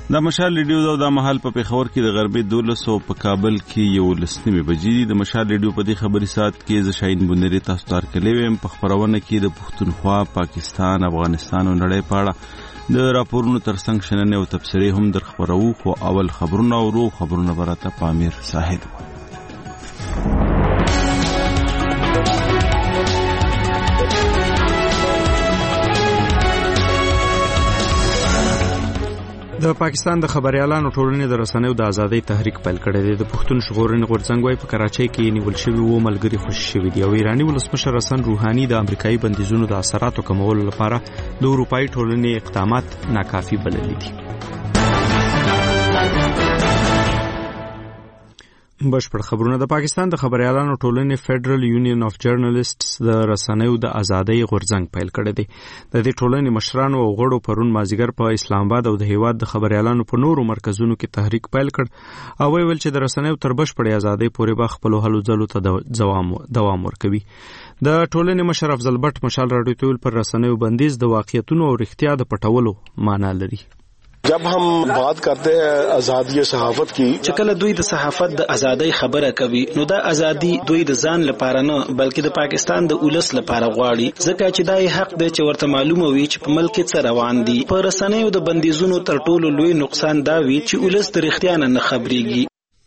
د مشال ریډیو د مهال په پیښور کې د غربي 12 په کابل کې 11 بجې د مشال ریډیو په دې خبري سات کې ز شاهین بندري تاسو ته ورکړم په خبرونه کې د پښتونخوا، پاکستان، افغانستان او نړۍ په اړه د راپورونو ترڅنګ شننې او تبصرې هم در خبرو. خو اول خبرونه او خبرونه برته پامیر صاحب. د پاکستان د خبريالانو ټولنې د رسنیو د ازادۍ تحریک پیل کړی دی. د پښتون ژغورنې غورځنګ وايي په کراچۍ کې نیول شوی وو ملګری خوشي شوی دی او ایرانی ولسمشر حسن روحاني د امریکایي بندیزونو د اثراتو کمولو لپاره د اروپאי ټولنې اقدامات ناکافي بللي دي. بشپړ خبرونه. د پاکستان د خبريالانو ټولنې فدرال یونین اف جرنالیسټس د رسنیو د ازادۍ غورځنګ پیل کړی دی. د دې ټولنې مشرانو او غړو پرون مازیګر په اسلام آباد او د هیواد د خبريالانو په نورو مرکزونو کې تحریک پیل کړ او ویل چې د رسنیو تر بشپړې ازادۍ پورې به خپل هلو ځلو ته دوام ورکوي. د ټولنې مشر افضل بټ مشال راډیو ته پر رسنیو بندیز د واقعیتونو او رښتیا د پټولو معنی لري. जब हम बात करते हैं आजादी صحافت की چې کله دوی د صحافت د ازادۍ خبره کوي نو دا ازادي دوی د ځان لپاره نه بلکې د پاکستان د ولس لپاره غواړي ځکه چې دا حق دی چې ورته معلومه وي چې په ملک کې څه روان دي. په رسنیو د بندیزونو تر ټولو لوی نقصان دا وي چې ولس د رښتیا نه خبريږي.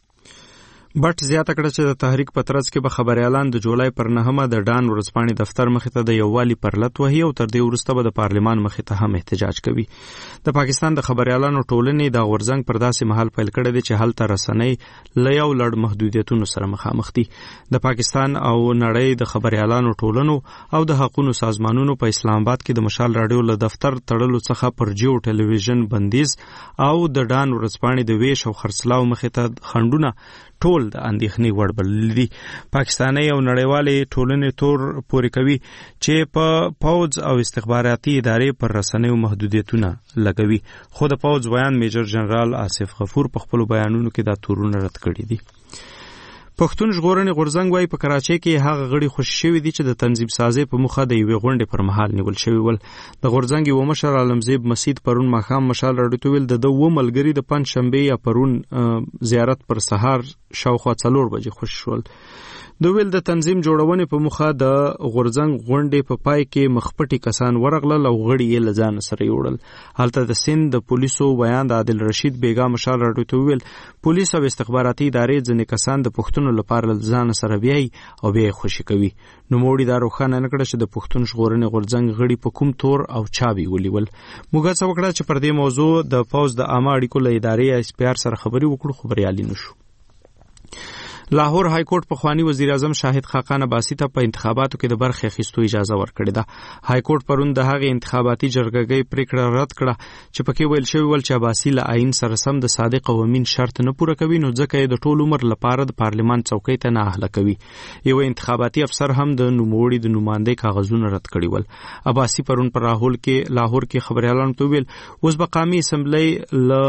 بټ زیاته کړه چې د تحریک په ترڅ کې به خبريالان د جولای پر 9 د ډان ورځپاڼې دفتر مخې ته د یووالي پر لټ وهي او تر دې وروسته به د پارلمان مخې ته هم احتجاج کوي. د پاکستان د خبريالانو ټولنې د غورځنګ پر داسې محل پیل کړی دی چې هلته رسنۍ له یو لړ محدودیتونو سره مخامخ دي. د پاکستان او نړۍ د خبريالانو ټولنو او د حقوقو سازمانونو په اسلام آباد کې د مشال راډیو له دفتر تړلو څخه پر جیو ټلویزیون بندیز او د ډان ورځپاڼې د ویش او خرڅلاو مخې ته خندونه ټول د اندېښنې وړ بلل دي. پاکستاني او نړیوالې ټولنې تور پورې کوي چې په پوځ او استخباراتي ادارې پر رسنیو محدودیتونه لګوي. خو د پوځ بیان میجر جنرال آصف غفور په خپل بیانونو کې دا تورونه رد کړي دي. پښتون ژغورنې غورځنګ وايي په کراچۍ کې هغه غړي خوشي شوي دي چې د تنظیم سازي په مخه د یوې غونډې پر مهال نیول شوي ول. د غورځنګ یو مشر عالمزیب مسید پرون ماښام مشال راډیو ته ویل د و ملګری د پنځ شنبه یا پرون زیارت پر سهار شاوخوا 4 بجې خوشي شول. د ویل د تنظیم جوړونې په مخه د غورځنګ غونډې په پای کې مخپټي کسان ورغلل او غړي یې لزان سره یوړل. هلته د سند د پولیسو بیان د عادل رشید بیگا مشال راډیو ته ویل پولیس او استخباراتي ادارې ځنې کسان د پښتون لپاره لزان سره بیاي او بیا خوشي کوي. نو موړي دا روښانه نه کړه چې د پښتون ژغورنې غورځنګ غړي په کوم تور او چابي وليول. موږ څه وکړه چې پر دې موضوع د پوز د عامه اړیکو له ادارې اس پی آر سره خبري وکړو خبريالي نشو. لاهور های کورټ په خوانی وزیر اعظم شاهد خاقان عباسی ته په انتخاباتو کې د برخې اخیستو اجازه ورکړې ده. های کورټ پرون د هغې انتخاباتي جرګې پریکړه رد کړه چې پکې ویل شوی ول چې عباسی له آئین سره سم د صادق او امین شرط نه پوره کوي نو ځکه یې د ټول عمر لپاره د پارلمان څوکۍ ته نه اهله کوي. یو انتخاباتي افسر هم د نوموړي د نمائندې کاغذونه رد کړي ول. عباسی پرون پر لاهور کې خبريالانو ته ویل اوس به قومي اسمبلی له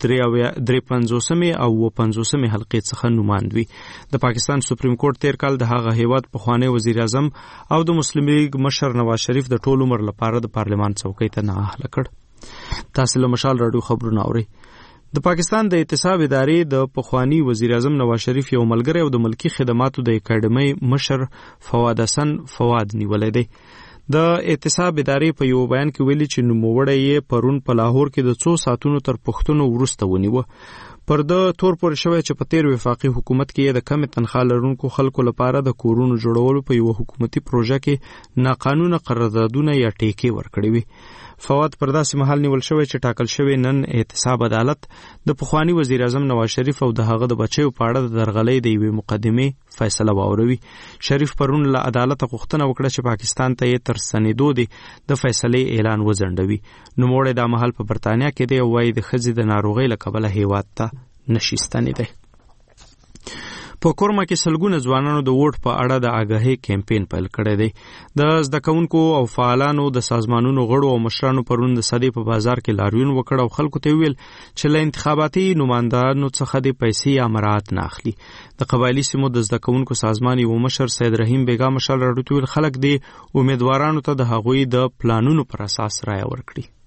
53 او 50 حلقې څخه نمائند وي. د پاکستان سپریم کورټ تیر کال د هغه هیواد پخوانی وزیر اعظم او د مسلم لیگ مشر نواز شریف د ټول عمر لپاره د پارلمان څوکۍ ته نه اهله کړ. تاسو له مشال راډیو خبرونه اورئ. د پاکستان د اعتصاب ادارې د پخوانی وزیر اعظم نواز شریف یو ملګری او د ملکی خدماتو د اکیډمۍ مشر فواد حسن فواد نیولې دی. د اعتصاب ادارې په یو بیان کې ویلي چې نوموړی یې پرون په لاهور کې د 2 ساعتونو تر پښتنو ورسته ونیوه. پر د تور پورې شوی چې په تیر وفاقي حکومت کې د کم تنخواه لرونکو خلکو لپاره د کورونو جوړولو په یو حکومتي پروژه کې ناقانونه قراردادونه یا ټیکې ورکړې وي. فواد پر داسې محل نیول شوی چې ټاکل شوی نن اعتصاب عدالت د پخوانی وزیر اعظم نواز شریف او د هغه د بچیو په اړه د درغلۍ د یوې مقدمې فیصله واوروي. شریف پرون له عدالت غوښتنه وکړه چې پاکستان ته یې تر سنیدو دی د فیصلې اعلان وځنډوي. نوموړی دا محل په برتانیا کې دی او وايي د ښځې د ناروغۍ له کبله هیواد ته نشي ستنېدی. په کورما کې سلګونه ځوانانو د ووټ په اړه د آګاهۍ کمپاین پیل کړی دی. د زده کوونکو او فعالانو د سازمانونو غړو او مشرانو پرون د صدې په بازار کې لاریون وکړ او خلکو ته ویل چې له انتخاباتي نمائندانو څخه د پیسې یا مراعات نه اخلي. د قبایلي سیمو د زده کوونکو سازمان یو مشر سید رحیم بیگا مشال راډیو ته ویل خلک د امیدوارانو ته د هغوی د پلانونو پر اساس رایه ورکړي.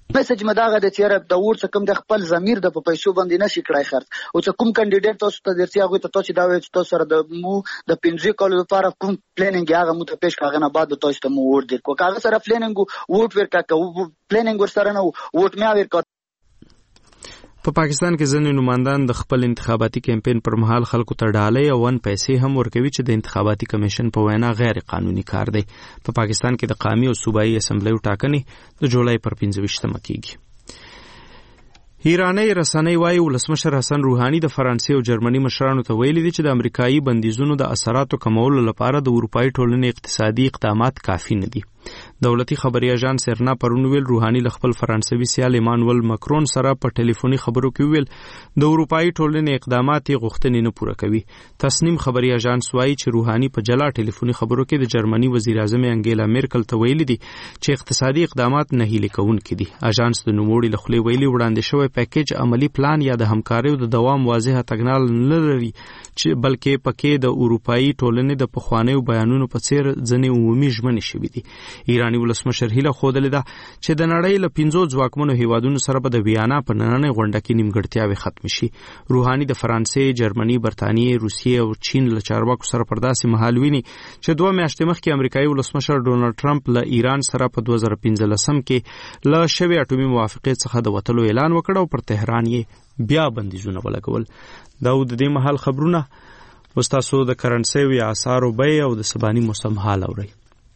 میسج مداغه د چیرې د ورڅ کوم د خپل ضمیر د پیسو باندې نشي کړای خرڅ او چې کوم کاندیډیټ تاسو ته درسي هغه ته چې دا وایي چې تاسو سره د مو د 15 کال لپاره کوم پلانینګ هغه مو ته پیش کاغه نه بعد تاسو ته مو ورډ کو کاغه سره پلانینګ ووټ ورکا کو پلانینګ ور سره نه ووټ میا ورکا. په پاکستان کې ځینې نمائندان د خپل انتخاباتي کمپاین پر مهال خلکو ته ډالۍ او ون پیسې هم ورکوي چې د انتخاباتي کمیشن په وینا غیر قانوني کار دی. په پاکستان کې د قومي او صوبایي اسمبلیو ټاکنې د جولای پر 15 کېږي. ایرانی رسنۍ وايي ولسمشر حسن روحاني د فرانسې او جرمني مشرانو ته ویلي دي چې د امریکایي بندیزونو د اثراتو کمولو لپاره د اروپایي ټولنې اقتصادي اقدامات کافي نه دي. دولتي خبري اژانس سرنا پرون ویل روحاني ل خپل فرانسوي سیال ایمانوئل ماکرون سره په ټلیفوني خبرو کې ویل د اروپایي ټولنې اقدامات غوښتنې نه پوره کوي. تسنیم خبري اژانس وايي چې روحاني په جلا ټلیفوني خبرو کې د جرمني وزیر اعظم انګیلا میرکل ته ویلي دي چې اقتصادي اقدامات نه هیلي کوونکي دي. اژانس د نوموړي له خولې ویلي وړاندې شوی پیکیج عملی پلان یا د همکارۍ د دوام واضحه تګنال نه لري چې بلکې پکې د اروپایي ټولنې د پخوانیو بیانونو په څیر ځنې عمومي ژمنې شوي دي. ایرانی ولسمشر هیله خوده ده چې د نړۍ له 15 ځواکمنو هیوادونو سره به د ویانا په نننۍ غونډه کې نیمګړتیاوې ختم شي. روحاني د فرانسې، جرمني، برتانیې، روسیې او چین له چارواکو سره پر داسې مهال ویني چې 2 میاشتې مخکې امریکایي ولسمشر ډونالد ټرمپ له ایران سره په 2015 کې له شوی اټومي موافقې څخه د وتلو اعلان وکړ او پر تهران یې بیا بندیزونه ولګول. دا د دې مهال خبرونه وستاسو د کرنسي او اسعارو بیې او د سباني موسم حال اوري.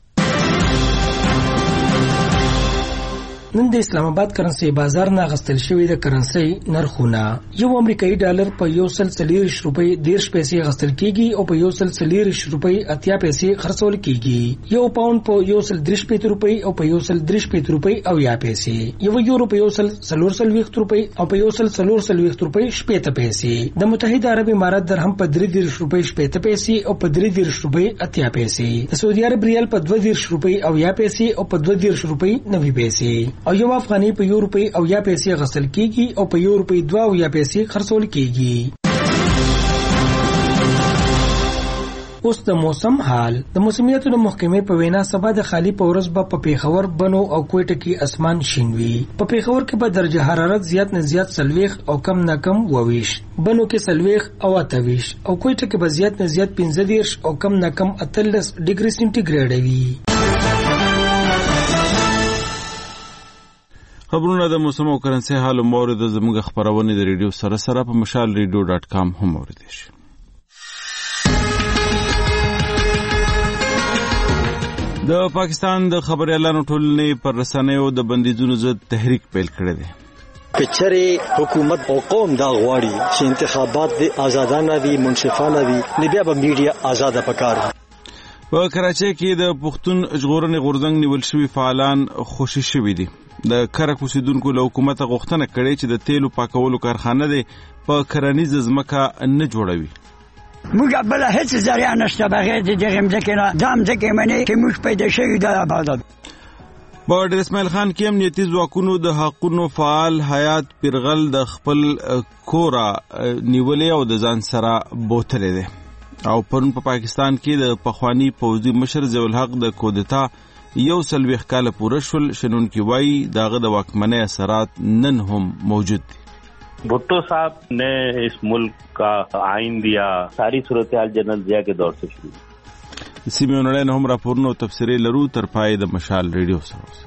نن د اسلام آباد کرنسي بازار نه غستل شوی د کرنسي نرخونه یو امریکایي ډالر په 140 روپۍ 10 پیسې غستل کیږي او په 140 روپۍ 80 پیسې خرڅول کیږي. یو پاوند په 130 روپۍ او په 130 روپۍ 80 پیسې. یو یورو په 140 روپۍ او په 140 روپۍ 70 پیسې. د متحده عرب امارات درهم په 30 روپۍ 70 پیسې او په 30 روپۍ 80 پیسې. د سعودي عرب ریال په 20 روپۍ 80 پیسې او په 20 روپۍ 90 پیسې. او یو افغاني په 1 روپۍ 80 پیسې غسل کیږي او په 1 روپۍ 2 پیسې خرڅول کیږي. اوس د موسم حال. د موسمیاتو د محکمې په وینا سبا د خالی په ورځ په پیښور، بنو او کوټه کې اسمان شین وي. په پیښور کې به درجه حرارت زیات نه زیات 40 او کم نه کم 22، بنو کې 40 او 28 او کوټه کې به زیات نه زیات 15 او کم نه کم 13 ډیګري سنټیګریډ وي. خبرونه د موسم او کرنسي حال مورد زموږ خبرونه د ریډیو سره په mashalradio.com هم اوریدئ شي. د پاکستان د خبري اعلان ټولنې پر رسنیو د بندیزونو ضد تحریک پیل کړی دی. کچره حکومت او قوم دا غواړي چې انتخابات د آزادانه وي، منصفانه وي، نه بیا به میډیا آزاده پکار. په کراچۍ کې د پښتون ژغورنې غورځنګ نیول شوي فعالان خوشي شوي دي. د کرک اوسیدونکو له حکومت غوښتنه کړې چې د تیلو پاکولو کارخانه دی په کرنیزه ځمکه نه جوړوي. موږ بل هیڅ ذریعہ نشته بغیر د دغه ځمکې نه دام ځکه منی چې موږ پیدا شوی د آبادات. په ډیر اسماعیل خان کې امنیتي ځواکونو د حقونو فعال حیات پیرغل د خپل کورا نیولې او د ځان سره بوتلې ده او پرون په پاکستان کې د پخوانی پوځي مشر ضیاء الحق د کودتا 1 کال پوره شول. شنونکي وایي داغه د واکمنۍ اثرات نن هم موجود دي. भुट्टो साहब ने इस मुल्क का आइन दिया, सारी सूरत-ए-हाल जनरल ज़िया के दौर से शुरू. سیمه نړۍ هم راپورونه او تفسیرې لرو تر پای د مشال ریډیو سره.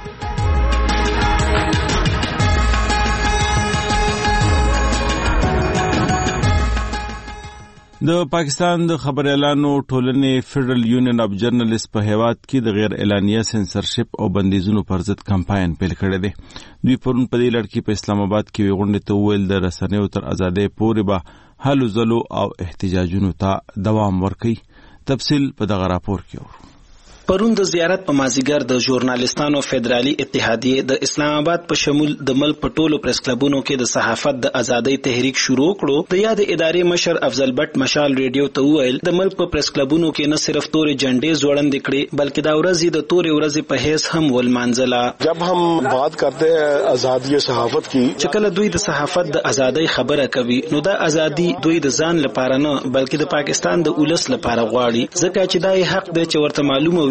د پاکستان د خبري اعلانو ټولنې فیډرل یونین اف جرنالست په هیواد کې د غیر اعلانیه سنسرشپ او بندیزونو پر ضد کمپاین پیل کړی دی. دوی پرون په دې لړ کې په اسلام آباد کې غونډې ته ویل د رسنیو تر ازادۍ پورې به هلو ځلو او احتجاجونو ته دوام ورکوي. تفصیل په دغه راپور کې اورو. پرون د زیارت په مازیګر د ژورنالستانو فدرالي اتحادیه د اسلام آباد په شمول د ملک په ټولو پریس کلبونو کې د صحافت د ازادۍ تحریک شروع کړو. د یاد ادارې مشر افضل بټ مشال ریډیو ته ویل د ملک په پریس کلبونو کې نه صرف تورې جنډې ځوړندې کړې بلکې دا ورځې د تورې ورځې په حیث هم ولمانځله. جب هم بات کرتے ہیں آزادی صحافت کی، چې کله دوی د صحافت د ازادۍ خبره کوي نو دا ازادي دوی د ځان لپاره نه بلکې د پاکستان د ولس لپاره غواړي، ځکه چې دا حق دی چې ورته معلومه وي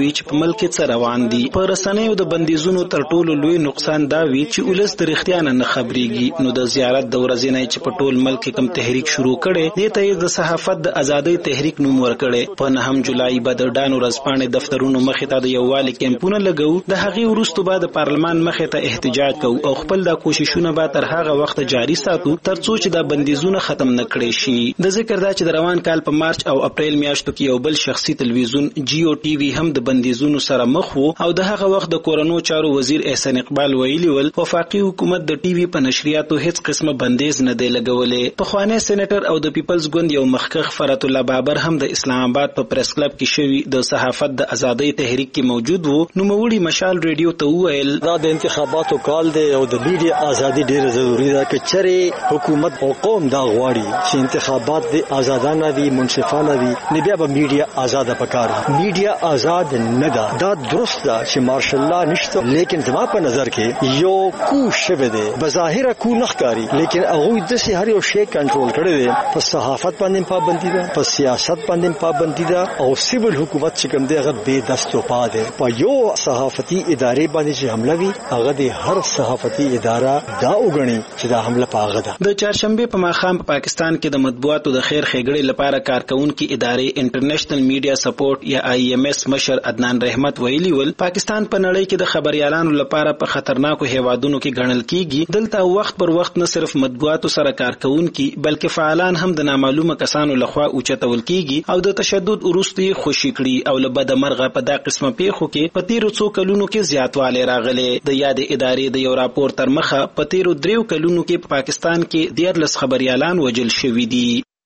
وي چې په ملک څه روان دي. په رسنیو د بندیزونو تر ټولو لوی نقصان دا وي چې ولس د رښتیا نه خبريږي. نو د زیارت د ورځې نه چې په ټول ملک کوم تحریک شروع کړي دې ته د صحافت د ازادۍ تحریک نوم ورکړي. په 9 جولای بعد ډانو ورځپاڼې دفترونو مخې ته د یووالي کمپونه لګو. د هغې وروسته بعد پارلمان مخې ته احتجاج کوو او خپل د کوششونه به تر هغه وخت جاری ساتو ترڅو چې د بندیزونه ختم نکړي شي. د ذکر دا چې د روان کال په مارچ او اپریل میاشتو کې یو بل شخصي تلویزیون جیو ټي وي هم د بندیزونو سره مخ وو او د هغه وخت د کورونو چارو وزیر احسان اقبال ویلي ول وفاقي حکومت د ټي وي په نشریاتو هیڅ قسمه بندیز نه دی لګولې. پخوانی سېنیټر او د پیپلز ګوند یو مخکښ فرات الله بابر هم د اسلام آباد په پریس کلب کې شوی د صحافت د ازادۍ تحریک کې موجود وو. نو موړي مشال ریډیو ته وویل دا د انتخاباتو کال دی او د میډیا ازادي ډیره ضروری ده چې چېرې حکومت او قوم دا غواړي چې انتخابات د آزادانه وي منصفانه وي نه بیا به میډیا آزاد پکار. میډیا آزاد نه ده دا درست ده چې مارشل الله نشته لیکن زما په نظر کې یو کو شوه دی بظاهر کو نخکاری لیکن هغه د سي هر یو شی کنټرول کړی دی. په صحافت باندې پابندي ده په سیاست باندې پابندي ده او سیول حکومت چې کوم دی هغه بے دست او پا ده. په یو صحافتي ادارې باندې چې حمله وی هغه د هر صحافتي اداره دا وګڼي چې دا حمله پاغه ده. د چهارشنبه په ماښام په پاکستان کې د مطبوعاتو د خیر ښېګړې لپاره کارکونکو ادارې انټرنیشنل میډیا سپورټ یا IMS مشر عدنان رحمت ویلي ول پاکستان په نړۍ کې د خبريالانو لپاره په خطرناکو هیوادونو کې ګڼل کیږي. دلته وخت پر وخت نه صرف مطبوعاتو سره کارکونکو بلکې فعالان هم د نامعلومه کسانو لخوا اوچتول کیږي او د تشدد وروستي خوشي کړي او له بد مرغه په دا قسمه پیښو کې په تیرو څو کلونو کې زیاتوالی راغلی. د یاد ادارې د یو راپور تر مخه په تیرو 3 کلونو کې په پاکستان کې 14 خبريالان وژل شوي دي.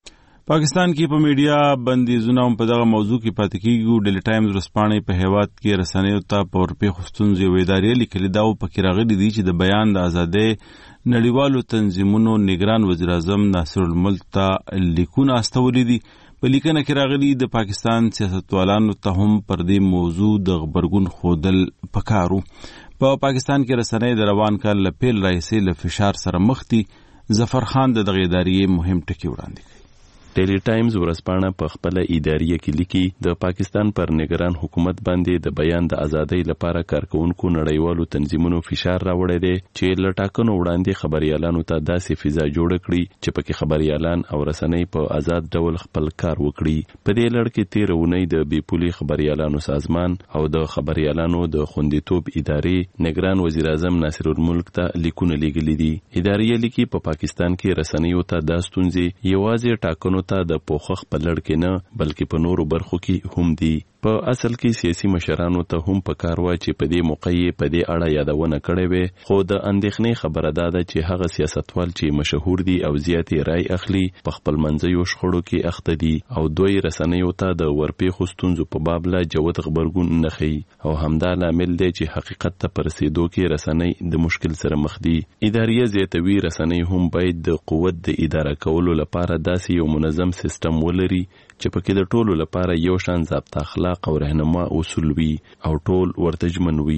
پاکستان کې په میډیا بندیزونه په دغه موضوع کې پاتې کیږي. ډیلی ټایمز ورځپاڼې په هیواد کې رسنیو ته په ورپېښو ستونزو یوې ادارې لیکلي دا پکې راغلي دي چې د بیان د ازادۍ نړیوالو تنظیمونو نگران وزیر اعظم ناصر الملک ته لیکونه استولي دي. په لیکنه کې راغلي د پاکستان سیاستوالانو ته هم پر دې موضوع د غبرګون ښودل پکارو. په پاکستان کې رسنۍ د روان کال له پیل راهیسې له فشار سره مخ دي. ظفر خان د دغې ادارې مهم ټکي وړاندې کوي. ډیلی ټایمز ورځپاڼه په خپل اداریه کې لیکي د پاکستان پر نگران حکومت باندې د بیان د ازادۍ لپاره کارکونکو نړیوالو تنظیمونو فشار راوړی دی چې له ټاکنو وړاندې خبريالانو ته داسې فضا جوړه کړي چې پکې خبريالان او رسنۍ په آزاد ډول خپل کار وکړي. په دې لړ کې تیر اونۍ د بیپولي خبريالانو سازمان او د خبريالانو د خوندیتوب ادارې نگران وزیر اعظم ناصر الملک ته لیکونه لیږلي دي. اداریه لیکي په پاکستان کې رسنیو ته دا ستونزې یوازې ټاکنو ته د پوښښ په لړ کې نه بلکې په نورو برخو کې هم دي. په اصل کې سیاسي مشرانو ته هم پکار و چې په دې موقع یې په دې اړه یادونه کړې وي خو د اندېښنې خبره ده چې هغه سیاستوال چې مشهور دي او زیاتې رای اخلي په خپل منځیو شخړو کې اخته دي او دوی رسنیو ته د ورپېښو ستونزو په باب لا جوت غبرګون نه ښیي او همدا لامل دی چې حقیقت ته په رسېدو کې رسنۍ د مشکل سره مخ دي. اداریه زیاتوي رسنۍ هم باید د قوت د اداره کولو لپاره داسې یو منظم سیستم ولري چې پکې د ټولو لپاره یو شان ضابطه اخلاق او رهنما اصول وي او ټول ورته ژمن وي.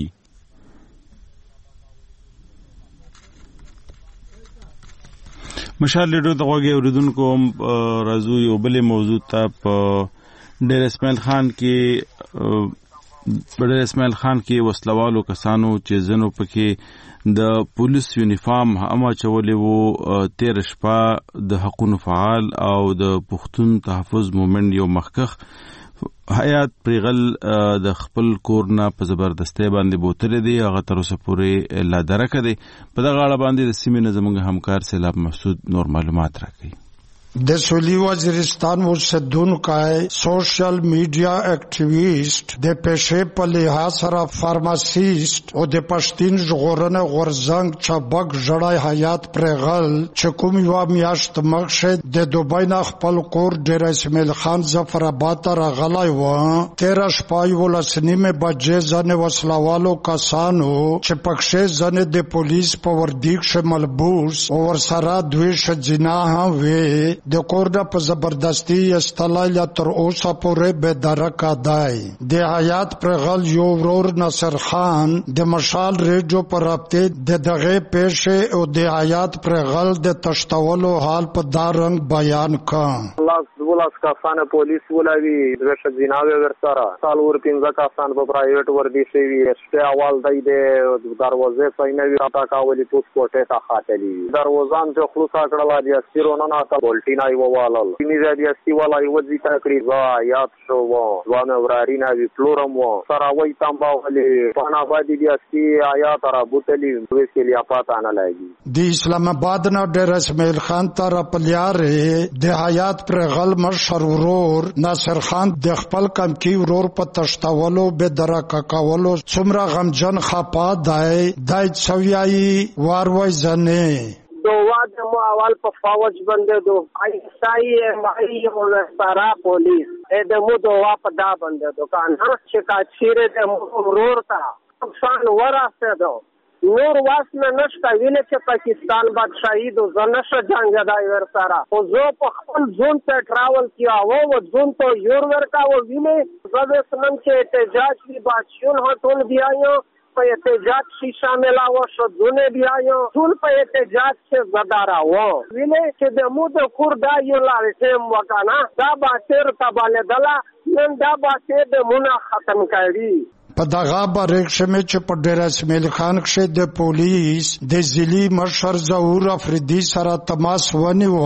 مشال لیډو د غوږی اوریدونکو راځو یو بلې موضوع ته. په ډیر اسماعیل خان کې وسلوالو کسانو چې ځنو پکې د پولیس یونیفارم هم اچولې وو. تیر شپه د حقوقو فعال او د پښتون تحفظ مومنټ یو مخکښ حیات پریغل د خپل کور نه په زبردستۍ باندې بوتلې دي. هغه تر اوسه پورې لا درکه دی. په دغه اړه باندې د سیمې نه زموږ همکار سیلاب مسعود نور معلومات راکوي. د سویلی وزیرستان اوسیدونکی سوشل میډیا اکټیویسټ د پیشې په لحاظ سره فارماسیست او د پښتین ژغورنې غورځنګ چابک ژړی حیات پریغل چې کوم یوه میاشت مخکې د دوبۍ نه خپل کور ډیر اسماعیل خان ظفرآباد ته راغلی و. تېره شپه 11:30 بجې ځینې وسلوالو کسانو چې پکښې ځینې د پولیس په وردي کښې ملبوس او ورسره دوی ښځینه هم وې د کور نه په زبردستي ایستلی لا تر اوسه پورې بې درکه دی. د حیات پریغل یو ورور ناصر خان د مشال ریډیو پر رابطې د دغې پیښې او د حیات پریغل د تښتولو حال په دا رنګ بیان کړ. 12 کسان پولیس ولوي د شذیناوي ورسره سالور 15 کسان په پرایویټ وردی شوی است اول د دروازه سینوي راټا کاولي پوس کوټه تا خاطلی دروازان ته خلاص کړل دي سیرونه نه تا ولټینای ووالل کینې دي سی ولای وځي تا کړی وا یاد شو ځوان ورارینا وی فلورم و سراوي تامباولي پانا باندې دي اسی آیات را بوتلی دوی کې لیا پاتا نه لګي د اسلام آباد نه ډېر اسماعیل خان تر پلیارې د حیات پر غل مشر ورور ناصر خان د خپل کم کی ورور په تشتاولو به درکا کولو څومره غمجن خپا دای څویای واروي زنه دو واد مو اول په فوج باندې دو ایسای مای او سارا پولیس اې د مو دو وا په دا باندې دو کان چې کا چیرې د مو ورور تا افغان وراسته دو نور واسنه نشته ویل چې پاکستان بادشاہي دو زنه جنگ دای ور سارا او زه په خپل ځون ته ټراول کیا او ځون ته یور ورکا او ویني زه سمن چې احتجاج کی بادشون هټول دیایو په احتجاج شي شامل او شو ځونه دیایو ټول په احتجاج کې زدارا و ویني چې د مو د کور دا یو لارې ټیم وکانا دا باتر تباله دلا نن دا باتر د مونږه ختم کړي په دغه بریښمه چې په ډیر اسماعیل خان کې د پولیس د ضلعي مشر ظهور افریدي سره تماس ونیو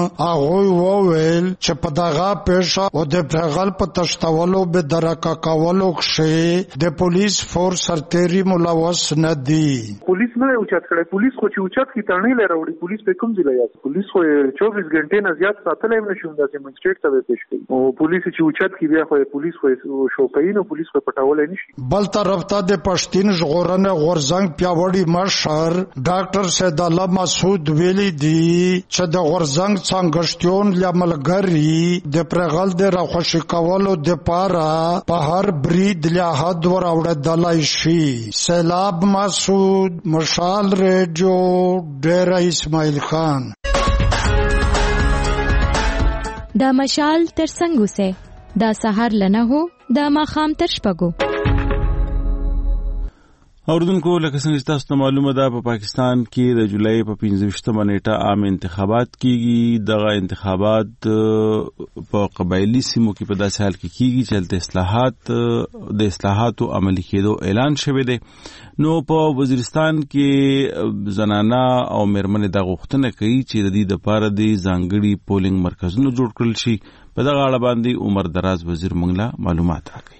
هغه وویل چې په دغه پیښه او د پرغل په تشتاولو به درکا کولو کې د پولیس فورس سرتيري ملوث نه دي پولیس نه اوچت کړي پولیس خو چې اوچت کی تړنې لري پولیس په کوم ځای یاست پولیس خو 24 غنټې نه زیات ساتلای نشي د منسټریټ ته پیښ کړي او پولیس چې اوچت کی بیا خو پولیس خو شوکاین او پولیس خو پټول نه شي بل طرف ته د پښتین ژغورنې غورزنګ پیاوړی مشر ډاکټر سید الله مسعود ویلي دی چې د غورزنګ څنګهشتون لملګری د پرغل د راخوشي کولو د پاره په هر برید له حد وراوړل شي سیلاب مسعود مشال ریډیو ډیر اسماعیل خان دا مشال تر څنګه سه دا سحر لنه هو دا ماخام تر شپګو اوردونکو لکه څنګه چې تاسو ته معلومه ده په پاکستان کې د جولای په 15مه نیټه عام انتخابات کیږي دغه انتخابات په قبایلی سیمو کې په داسې حال کې کیږي چې د اصلاحاتو عملي کېدو اعلان شوی دی نو په وزیرستان کې زنانه او مېرمنې د غوښتنه کوي چې د دې لپاره د ځانګړي پولینګ مرکزونه جوړ کړل شي په دغه اړه باندې عمر دراز وزیر منګلا معلومات راکړي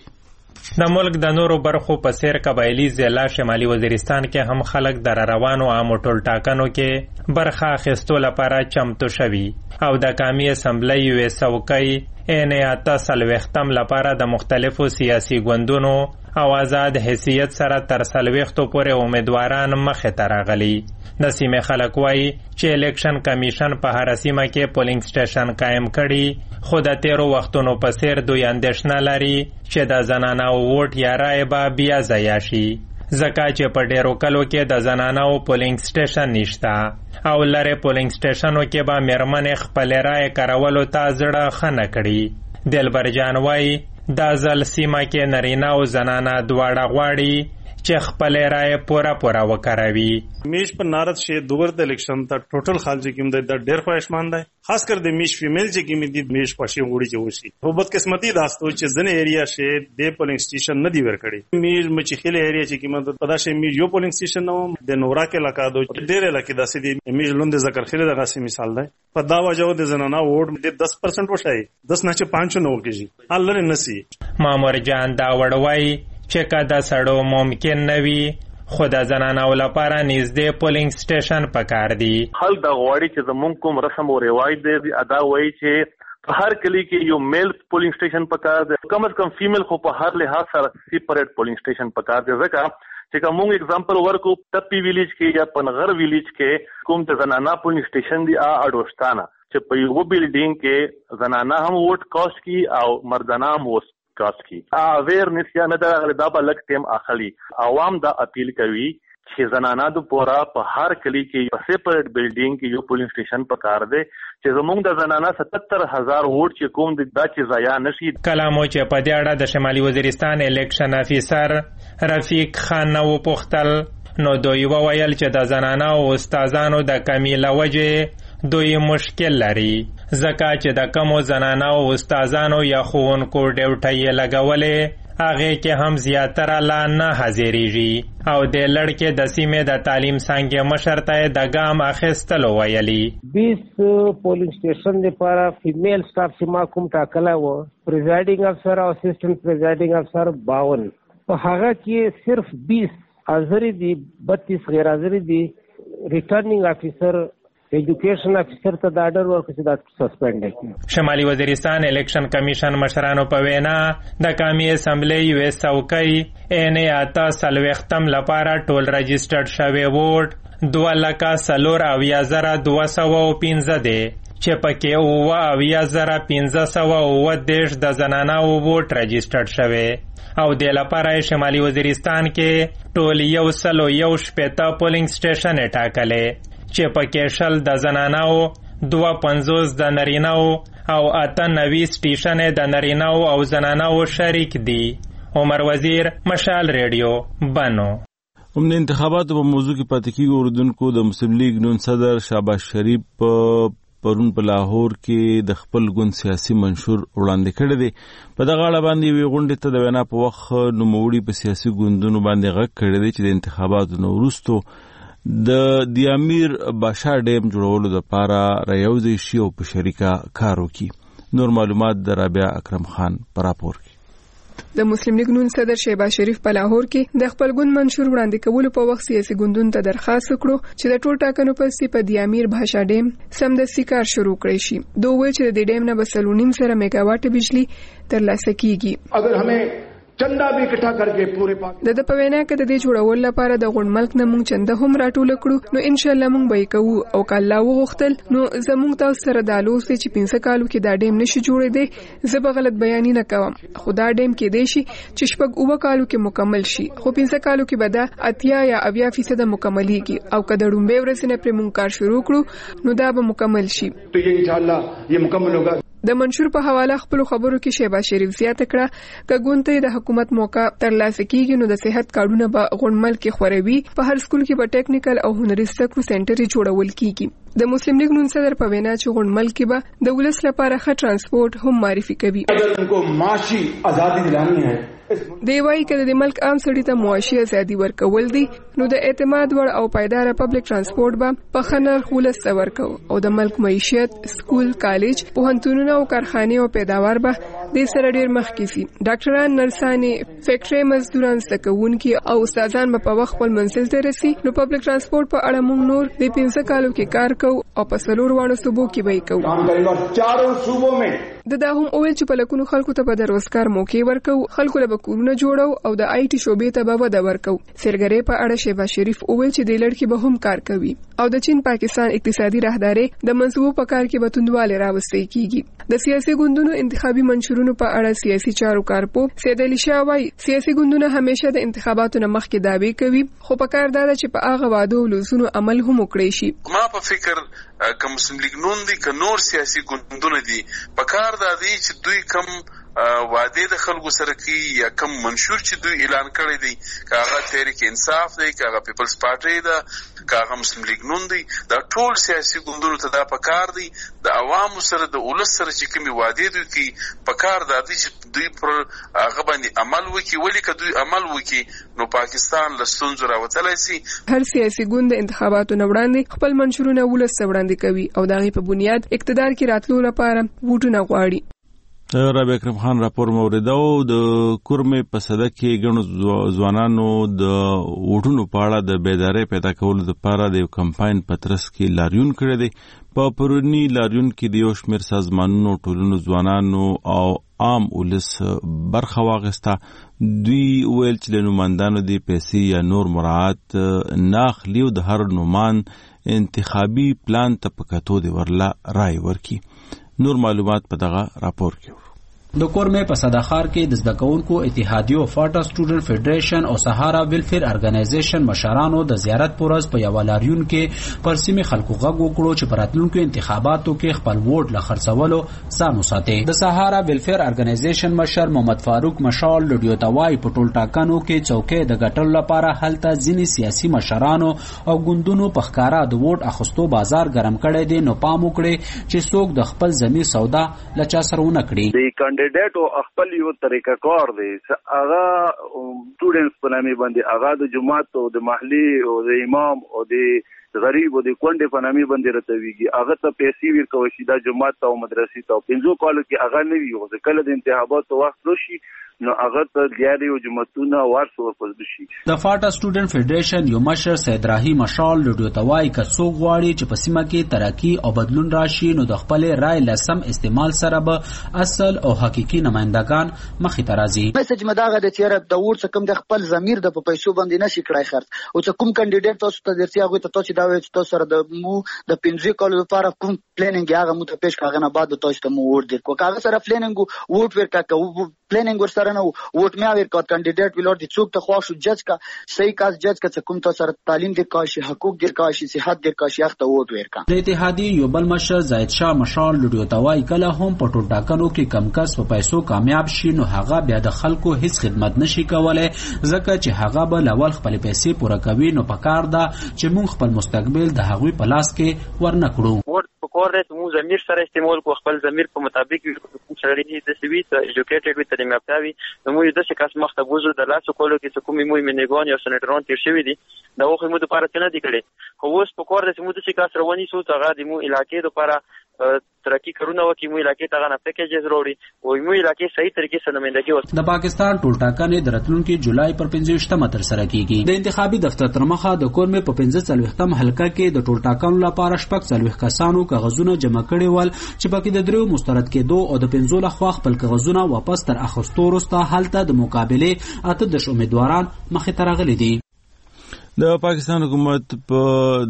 د ملک د نورو برخو په سیر قبایلی ضلع شمالي وزیرستان کې هم خلک در روانو عامو ټول ټاکنو کې برخه اخیستو لپاره چمتو شوي او د قومي اسمبلی یوې څوکۍ انعطا سلوختم لپاره د مختلفو سیاسي ګوندونو او آزاد حیثیت سره تر سلوختو پورې امیدواران مخې ته راغلي د سیمې خلک وایي چې الیکشن کمیشن په هر سیمه کې پولینګ سټیشن قائم کړي خو د تیرو وختونو په سیر دوی اندېښنه لري چې د زنانو ووټ یا رایه به بیا ضایع شي ځکه چې په ډیرو کلو کې د زنانو پولینګ سټیشن نشته او لرې پولینګ سټیشنو کې به میرمنې خپلې رایې کارولو ته زړه ښه نه کړي دلبر جان وایي دا ځل سیمه کې نارینه او زنانه دواړه غواړي چې خپل رائے پورا وکاروي میش په نارد شه دوور د الیکشن ته ټوټل خال چې کوم د ډېر خوښمان دی خاص کر د میش فیمیل چې کوم دي میش پښې وړي چې وشي په بد قسمتي داستو چې ځنه ایریا شه د پولینګ سټیشن نه دی ورکړي میش مچخیل ایریا چې کوم په داسې میش یو پولینګ سټیشن نو د نورا کې لکه دو ډېر لکه داسې دی میش لوند ذکر خله دغه سي مثال دی په دا وجو د زنانه ووټ د 10% وشای 10 نه چې 5 نه وکړي الله نسی مامور جان دا وړوي چې کدا سړو ممکن نوي خود زنانو لپاره نږدې پولینګ سټیشن پکار دی خل د غواړي چې زمونږ کوم رسم او رواج دی ادا وایي چې په هر کلی کې یو میل پولینګ سټیشن پکار دی کم از کم فیمیل خو په هر لحاظ سره سیپریټ پولینګ سټیشن پکار دی ځکه چې کوم ایگزامپل ورکو ټپی ویلیج کې یا پنغر ویلیج کې کوم د زنانا پولینګ سټیشن دی اډوستانه چې په یو بلډینګ کې زنانا هم ووټ کاست کی او مردانه هم ووټ کاست کی اویرنس یا نه دا غلطه لک ټیم اخلي عوام دا اپیل کوي چې زنانا د پورا په هر کلی کې په سیپریټ بلډینګ کې یو پولینګ سټیشن پکار دی چې زموږ د زنانا 77000 ووټ چې کوم د دا چې ضایع نشي کلامو چې په دې اړه د شمالي وزیرستان الیکشن افیسر رفیق خان نو پختل نو دوی وویل چې د زنانا او استادانو د کمی لوجه دوی مشکل لري ځکه چې د کمو زنانو او استادانو یا ښوونکو ډیوټۍ لګولې هغه کې هم زیاتره لا نه حاضرېږي او د لړکې د سیمې د تعلیم څانګې مشر ته د ګام اخیستلو ویلي 20 پولینګ سټیشن لپاره فیمیل سټاف چې ما کوم ټاکلی و پریزایډینګ افسر او اسسټنټ پریزایډینګ افسر 52 په هغه کې صرف 20 حاضرې دي 32 غیر حاضرې دي ریټرنینګ افیسر ایجوکیشن افیسر ته د آرډر ورکړ چې دا سسپینډ کړي. شمالي وزیرستان الیکشن کمیشن مشرانو په وینا د قومي اسمبلی یوې څوکۍ ان اته سلوختم لپاره ټول رجسټرډ شوی ووټ 2,40,215 دی چې پکې 9,15,15 د زنانو ووټ رجسټرډ شوی او د لپاره شمالي وزیرستان کې ټول 111 پولینګ سټیشن ټاکلې چې پکې 10 د زنانو 250 د نارینه‌و او 98 سټیشن د نارینه‌و او زنانو شریک دي. عمر وزیر مشال ریډیو بنو. د انتخاباتو په موضوع کې پاتې کېږي. اردوونکو د مسلم لیگ نون صدر شهباز شریف پرون په لاهور کې د خپل ګوند سیاسي منشور وړاندې کړی دی. په دغه اړه باندې یوې غونډې ته د وینا په وخت نوموړي په سیاسي ګوندونو باندې غږ کړی دی چې د انتخاباتو نه وروستو د امیر باشا ډیم جوړولو لپاره رايوځي شي او په شریکه کار وکړي. نور معلومات د رابعه اکرم خان پر راپور کې. د مسلم لیگ نون صدر شهباز شریف په لاهور کې د خپل ګوند منشور وړاندې کولو په وخت سیاسي ګوندونو ته درخواست وکړو چې د ټول ټاکنو پسې په د امیر باشا ډیم سمدستي کار شروع کړی شي. دوی وایي چې د ډیم نه به 3.5 میگاواټ بجلی ترلاسه کیږي. اگر हमें چندا به اکټھا کرکے پورے د پوینا کې د دې جوړول لپاره د غون ملک نه مونږ چنده هم راټول کړو نو ان شاء الله مونږ به کوو او کله وغختل نو زمونږ تاسو سره د لوسې چې 5 کالو کې دا ډیم نشي جوړې دی زه به غلط بیان نه کوم. خدا ډیم کې دی شي چې شپږ 9 کالو کې مکمل شي خو 5 کالو کې به دا 80 یا 90% مکملېږي او کله ډومبه ورسنه پر مونږ کار شروع کړو نو دا به مکمل شي. تو ان شاء الله یہ مکمل ہوگا. د منشور په حواله خپل خبرو کې شهباز شریف زیاته کړه ک ګونته د حکومت موقع ترلاسه کیږي نو د صحت کارډونه به غونمل کې خوروي. په هر سکول کې به ټیکنیکل او هنري سکرو سنټر جوړول کیږي. د مسلم لیگ نون صدر په وینا چې غونمل کې به د ولس لپاره ښه ترانسپورت هم معرفي کوي. اگر ان کو معاشي ازادي دلانی ہے دی وايي کله د ملک عام سړي ته معاشي ازادي ورکول دي نو د اعتماد وړ او پایدار پبلک ترانسپورت به په خنر خولس ورکو او د ملک معیشت سکول کالج پوهنتونونه او کارخانه او پیداوار به د سره ډیر مخکې سي. ډاکټران نرسانې فیکټري مزدوران سکوونکي او استادان په وخت خپل منزل ته رسي. نو پبلک ترانسپورت په اړه موږ نور د 15 کالو کې کار کوو او په سلور وانه صوبو کې به کوو. چارو صوبو میں دا هم اول چې په لکونو خلکو ته په روزګار موقع ورکو خلکو له کورونه جوړو او د آی ټي شوبې ته به وده ورکو. سرګری په اړه شهباز شریف اول چې د لړکی به هم کار کوي او د چین پاکستان اقتصادي راهداري د منصوبو په کار کې به توندواله راوستي کیږي. د سیاسي ګوندونو انتخابي منشورونو په اړه سیاسي چارو کارپو سید علي شاه وايي سیاسي ګوندونه همیشه د انتخاباتو نه مخکې دعوی کوي خو په کار دا چې په هغه وعده او لزومو عمل هم وکړي شي. ما په فکر کوم مسلم لیگ نون دي ک نور سیاسي ګوندونه دي په کار دا دي چې دوی کم وعده د خلکو سره کوي یا کم منشور چې دوی اعلان کړی دی کاغه تحریک انصاف دی کاغه پیپلز پارټي دا کاغه مسلم لیگ نون دی دا ټول سیاسي ګوندونو ته دا پکار دی د عوامو سره د اولس سره چې کومي وعده دوی کوي پکار دا دی چې دوی پر هغه باندې عمل وکړي. ولی که دوی عمل وکړي نو پاکستان له ستونزو راوتلی سي. هر سیاسي ګوند د انتخاباتو نه وړاندې خپل منشورونه ولس ته وړاندې کوي او دغه په بنیاد اقتدار کې راتلو لپاره ووټونه غواړي. رابعه اکرم خان راپور موریده او د کورمې په صده کې ګڼو ځوانانو د وټونو په اړه د بیدارۍ پیدا کولو لپاره د یو کمپاین په ترڅ کې لاریون کړی دی. په پرونی لاریون کې د یو شمېر سازمانونو ټولنو ځوانانو او عام ولس برخه واخیسته. دوی ویل چې له نوماندانو د پیسې یا نور مراعات نه اخلي او د هر نومان انتخابي پلان ته په کتو دی ورله رای ورکي. نور معلومات په دغه راپور کې. د کورمه په صداخار کې د زدکونکو اتحادیو فاټا سټوډنټ فدریشن او سهارا ویلفیر ارګنایزیشن مشرانو د زیارت پورز په یو لاریون کې پر سیمه خلکو غږ وکړو چې په راتلونکو انتخاباتو کې خپل ووټ له خرڅولو ځان وساتي. د سهارا ویلفیر ارګنایزیشن مشر محمد فاروق مشال لډیو توای په ټول ټاکنو کې چوکۍ د ګټلو لپاره هلته ځینې سیاسي مشرانو او ګوندونو په ښکارا د ووټ اخستو بازار ګرم کړی دی. نو پام وکړي چې څوک د خپل ضمیر سودا له چا سره ونه کړي. کینډیډیټ او خپل یو طریقه کار دی هغه سټوډنټس په نامه باندې هغه د جماعت او د محلي او د امام او د غریب او د کونډې په نامه باندې راتويږي هغه ته پیسې ورکوي چې د جماعت او مدرسې ته 15 کالو کې هغه نه وي او کله د انتخاباتو وخت راشي نو هغه ته دیاري او جماعتونه ورسو ورپسې شي. د فاټا سټوډنټ فدریشن یو مشر سید راهی مشال لډیو توای کڅو غواړي چې په سیمه کې ترقی او بدلون راشي نو د خپل رائے لسم استعمال سره به اصل او حقيقي نمائندگان مخې ته راځي. میسج مداغه د چیرې د ووټ څخه د خپل ضمیر د پیسو باندې نشي کړای خرڅ او چې کوم کینډیډیټ تاسو ته درتي هغه ته چې دا وایي چې تاسو سره د مو د 15 کالو لپاره کوم پلانینګ هغه مو ته پیش کاغه نه بعد تاسو ته مو ووټ درکو هغه سره پلانینګ ووټ ورکا پلانینګ ور سره نه ووټ ور کا کینډیډیټ ولور دي څوک ته خواښو جج کا صحیح کاس جج کا کوم تاسو سره تعلیم دي کاشي حقوق دي کاشي صحت دي کاشي اخته ووټ ورکا. د اتحادیه یو بل مشر زاید شاه مشال لډیو توای کله هم په ټول ټاکنو کې کم کس په پیسو کامیاب شي نو هغه بیا د خلکو هیڅ خدمت نشي کولای ځکه چې هغه به لول خپل پیسې پوره کوي نو پکار ده چې موږ خپل مستقبل د هغوی په لاس کې ورنکړو. کور دې مو ضمیر سره استعمال کو خپل ضمیر په مطابق شړې د سوي ته ایجوکیټډ وي تعلیم یافته وي نو موږ د څه کس مخته بوزو د لاسو کولو کې کومې موږ منګون یا سنټرون تیر شوی دي دا خو موږ د پاره څه نه دي کړي خو اوس په کور دې موږ د څه کس رواني سو ته غا د مو علاقې د پاره ترقی کارونه وکي مو علاقې ته غا نه پیکیجز وروړي او مو علاقې صحیح طریقې سره نمائندګي وکړي. د پاکستان ټول ټاکنې د راتلونکي جولای پر 15 تر سره کیږي. د انتخابي دفتر تر مخه د کورمه په 15 حلقه کې د ټول ټاکنو لپاره شپږ 40 کسانو کاغذونه جمع کړي ول چې پکې د درو مسترد کېدو او د 15 لخوا خپل کاغذونه واپس تر اخستو وروسته هلته د مقابله اته د امیدواران مخې ته راغلي دي. د پاکستان حکومت په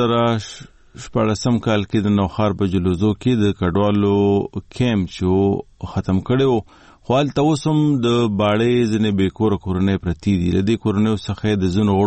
2014 کال کې د نوخار په جلوزو کې د کډوالو کیمپ چې ختم کړو خو هلته اوس هم د باړې ځینې بېکوره کورنۍ پرتې دي. له دې کورنیو څخه د ځینو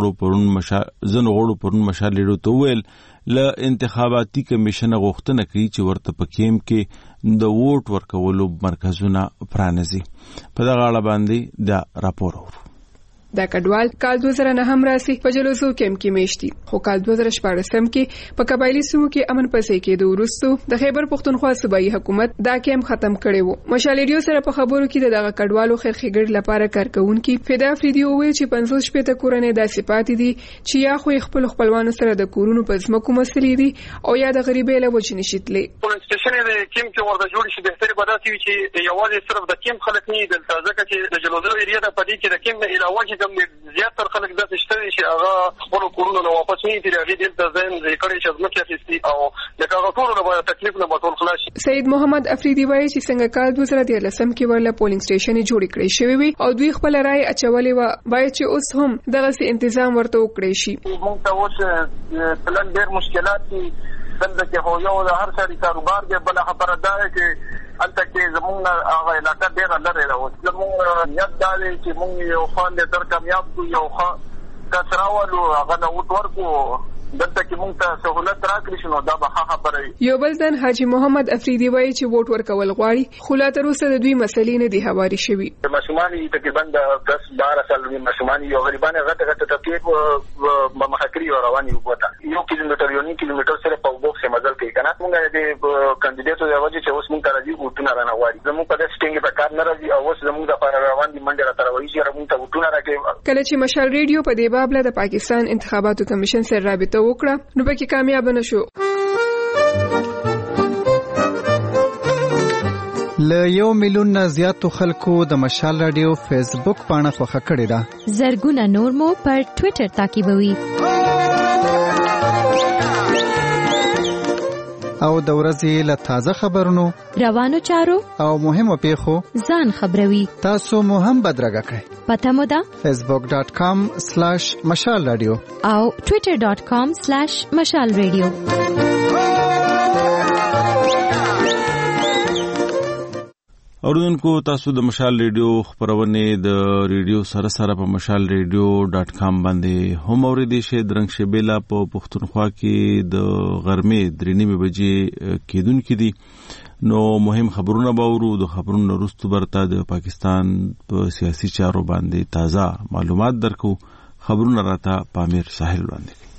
غړو پرون مشال لیډو ته وویل له انتخاباتي کمیشن غوښتنه کوي چې ورته په کیمپ کې د ووټ ورکولو مرکزونه پرانیزي. په دغه اړه باندې دا راپور ورو. دا کډوال کال 2009 راسي په جلوزو کیمپ کې میشتي خو کال 2014 کې په قبایلی سیمو کې امن پسې کې د ورستو د خیبر پختونخوا صوبایي حکومت دا کیمپ ختم کړی وو. مشالېډیو سره په خبرو کې دغه کډوالو خیرخېګړ لپاره کارکونکي فدا افریدي وویل چې 50 شپته کورنۍ داسې پاتې دي چې یا خو خپل خپلوانو سره د کورونو په ځمکو مسلې دي او یا د غریبۍ له وجې نشیتلې. پولیسټیشن د کیمپ کې ورته جوړ شي بهتري بداسي چې یوازې صرف د کیمپ خلک نه دي ځکه چې د جلوزو ایریا د پدې کې د کیمپ نه علاوه زیاتره خلک داسې شته چې هغه خپل کورونه نه واپس نه دي هغه دلته ځین ځکړي چې ځمکه اخیستي او د هغه ټول لپاره تکلیف نه بټول خلاص. سید محمد افریدي وایي چې څنګه کال 2013 کې ورله پولینګ سټیشن جوړ کړی شوی وي او دوی خپل رائے اچولې و باید چې اوس هم دغه سي تنظیم ورته وکړي شي. موږ ته اوس پلان ډېر مشکلات دي څنګه چې هو یو د هر څه کاروبار دی بل خبره ده چې البته کې زموږ هغه علاقه ډېر لري راو زموږ یاد دی چې موږ یو خان در کامیاب کو یو کسراولو هغه نو ورکو دلته کې موږ ته سہولت راکړي شنو دا به خبره. یو بل ځن حاجی محمد افریدي وایي چې ووټ ورکول غواړي خو لا تر اوسه د دوی مسلې نه دي هواري شوي. ماشومان تقریبا د 10-12 سال ماشومان یو غریبان غټه تکلیف مخکري رواني وته 1 کیلومتر 1 کیلومتر سره په وګو مزل کوي کنه موږ د کاندیداتو د وجه چې اوس موږ راځي وټونه رانه غواړي زموږ په دې سټینګ په کار نه راځي او اوس زموږ لپاره روان دي منډه را تروي چې موږ ته وټونه راکې. کله چې مشال ریډیو په دې باب له د پاکستان انتخاباتو کمیشن سره رابطه وکړه نو پکې کامیاب نشو. ل 1 میلیون نه زیاتو خلکو د مشال رادیو فیسبوک پاڼه خوښه کړې ده. زرګونه نور مو پر ټوئیټر تعقیبوي. او د ورځې له تازه خبرونو روانو چارو او مهمو پیښو ځان خبروي. تاسو مو هم بدرګه کړئ. پته مو ده facebook.com/مشال رادیو او twitter.com/مشال رادیو. اوردونکو تاسو د مشال ریډیو خبرونه د ریډیو سره په mashalradio.com باندې هم اوریدئ شئ. درنګ شبيلا په پښتونخوا کې د غرمې 3:30 بجې کېدونکې دي. نو مهم خبرونه باورو. د خبرونو وروسته برته د پاکستان په سیاسي چارو باندې تازه معلومات درکو. خبرونه راته پامیر ساحل وړاندې کوي.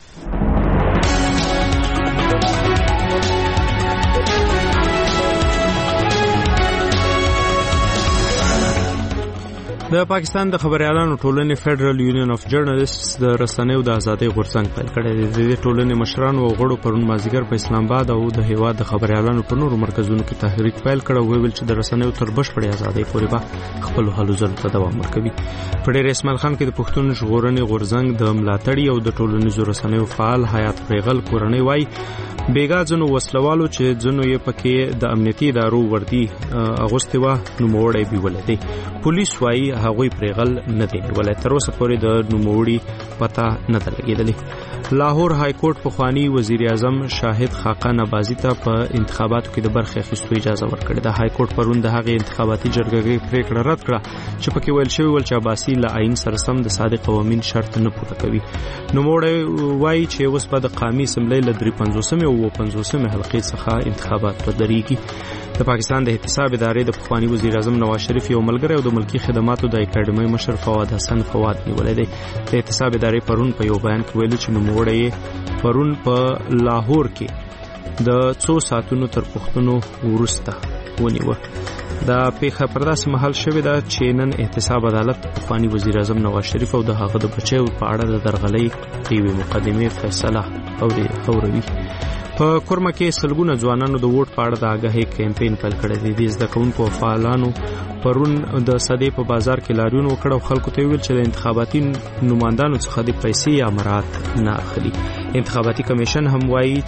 د پاکستان د خبريالانو ټولنې فدرال یونین اف جرنالیستس د رسنیو د ازادۍ غورځنګ پیل کړی دی. د دې ټولنې مشرانو او غړو پرون مازیګر په اسلام آباد او د هیواد د خبريالانو په نورو مرکزونو کې تحریک پیل کړ او ویل چې د رسنیو تر بشپړې ازادۍ پورې به خپل هلو ځلو ته دوام ورکوي. په ډېر اسماعیل خان کې د پښتون ژغورنې غورځنګ د ملاتړي او د ټولنیزو رسنیو فعال حیات پریغل کورنۍ وای بیګا ځنو وسلوالو چې ځنو یې پکې د امنیتي ادارو وردی اغوستي وا نوموړی بیول دی. پولیس وای هغوی پریغل نه دی ولې تر اوسه پورې د نوموړي پتا نه لګیدلې. لاهور های کورټ په خوانی وزیر اعظم شاهد خاقان نبازي ته په انتخاباتو کې د برخې اخیستو اجازه ورکړه. د های کورټ پرون د هغې انتخاباتي جرګې پریکړه رد کړه چې پکې ویل شوی ول چې عباسي له آئین سره سم د صادق قوانین شرط نه پوره کوي. نوموړی وایي چې اوس به د قومي اسمبلی له 350 او 50 حلقې څخه انتخابات ودرېږي. د پاکستان د احتساب ادارې د پخوانی وزیر اعظم نواز شریف یو ملګری او د ملکی خدماتو د اکیډمۍ مشر فواد حسن فواد نیولې دی. د احتساب ادارې پرون په یو بیان کې ویلي چې نوموړی پرون په لاهور کې د 2 ساعتونو تر پښتنو ورسته ونیوه. دا پیښه پر داسې محل شوې ده چې نن احتساب عدالت پخوانی وزیر اعظم نواز شریف او د هغه د بچیو په اړه د درغلۍ یوې مقدمې فیصله اوروي. په کورما کې سلګونه ځوانانو د ووټ په اړه د آګاهۍ کمپاین پیل کړی دی. د زده کوونکو او فعالانو پرون د صدې په بازار کې لاریون وکړ او خلکو ته ویل چې د انتخاباتي نمائندانو څخه د پیسې یا مراد نه اخلي. انتخاباتي کمیشن هم وایي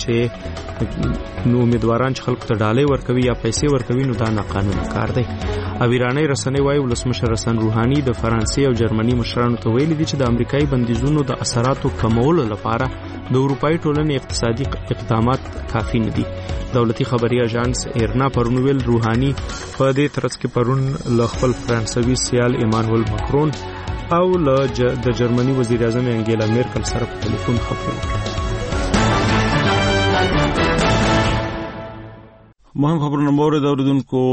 چې نو امیدواران چې خلکو ته ډالۍ ورکوي یا پیسې ورکوي نو دا ناقانونه کار دی. اویرانۍ رسنۍ وایي ولسمشر حسن روحاني د فرانسې او جرمني مشرانو ته ویلي دي چې د امریکایي بندیزونو د اثراتو کمولو لپاره د اروپאי ټولنې اقتصادي اقدامات کافي نه دي. دولتي خبري اژانس ایرنا پرون ویل روحاني په دې ترڅ کې پرون له خپل فرانسوي سیال ایمانوئل ماکرون او له د جرمني وزیر اعظم انګیلا میرکل سره په ټلیفون خبرې وکړې. مهم خبرونه مورد اوریدونکو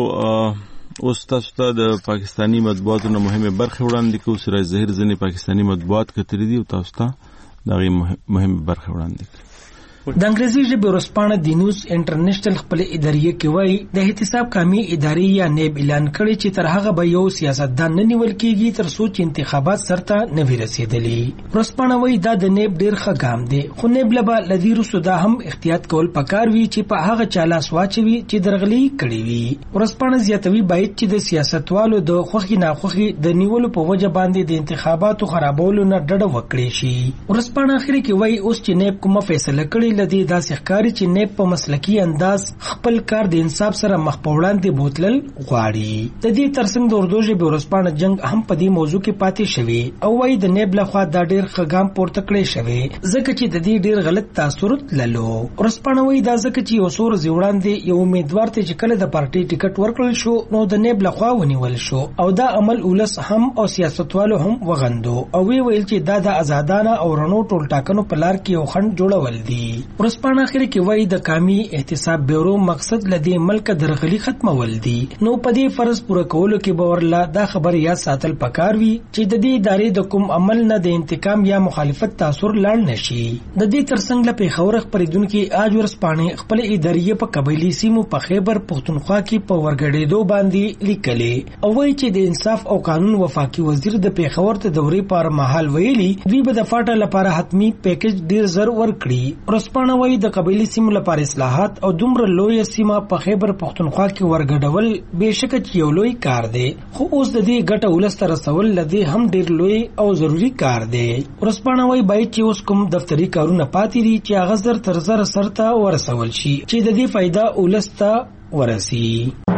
اوس تاسو ته د پاکستانی مطبوعاتو نه مهمه برخه وړاندې کوو. سراج ظهیر ځنې پاکستانی مطبوعات کتري دي او تاسو ته دغه مهمه برخه وړاندې کوي. د انګریزي ژبې ورځپاڼه د نیوز انټرنیشنل خپل ادارې کې وایي د احتساب قومي ادارې یا نیب اعلان کړی چې تر هغه به یو سیاستدان نه نیول کېږي تر څو چې انتخابات سرته نه وي رسېدلي. ورځپاڼه وایي دا د نیب ډېر ښه ګام دی خو نیب له به له دې وروسته دا هم احتیاط کول پکار وي چې په هغه چا لاس واچوي چې درغلي کړې وي. ورځپاڼه زیاتوي باید چې د سیاستوالو د خوښې ناخوښې د نیولو په وجه باندې د انتخاباتو خرابولو نه ډډه وکړي شي. ورځپاڼه اخر کې وایي اوس چې نیب کومه فیصله کړې لدی داسې ښکاري چې نیب په مسلکي انداز خپل کار د انصاف سره مخ په وړاندې بوتلل غواړي. د دې ترڅنګ د اردو ژبې ورځپاڼه جنگ هم په دې موضوع کې پاتې شوی او وايي د نیب لخوا دا ډېر ښه ګام پورته کړی شوی ځکه چې د دې ډېر غلط تاثر تللو. ورځپاڼه وايي دا ځکه چې یو څو ورځې وړاندې یو امیدوار ته چې کله د پارټي ټیکټ ورکړل شو نو د نیب لخوا ونیول شو او دا عمل ولس هم او سیاستوالو هم وغندو او ویل چې دا د آزادانه او رڼو ټولټاکنو په لار کې یو خنډ جوړول دي. ورځپاڼه اخر کې وایي د قومي احتساب بیورو مقصد لدی ملک درغلي ختمول دي نو په دې فرض پوره کولو کې باورلا دا خبر یا ساتل پکار وي چې د دې ادارې د کوم عمل نه د انتقام یا مخالفت تاثر لاړ نشي. د دې ترڅنګ له پیښور خبرېدونکو آج ورځپاڼه خپل ادارې په قبایلی سیمو په خیبر پښتونخوا کې په ورګړېدو باندې لیکلې او وایي چې د انصاف او قانون وفاقي وزیر د پیښور ته دورې پر مهال ویلي دوی به د فاټا لپاره حتمی پیکج ډیر زر ورکړي. ورځپاڼه وایي د قبایلی سیمو لپاره اصلاحات او دومره لوی سیمه په خیبر پښتونخوا کې ورګډول بهشکه چې یو لوی کار دی خو اوس د دې ګټه ولست رسول لدی هم ډیر لوی او ضروری کار دی. ورځپاڼه وایي باید چې اوس کوم دفتری کارونه پاتې دي چې هغه زر تر زر سرته ورسول شي چې د دې فائدہ ولست ورسي.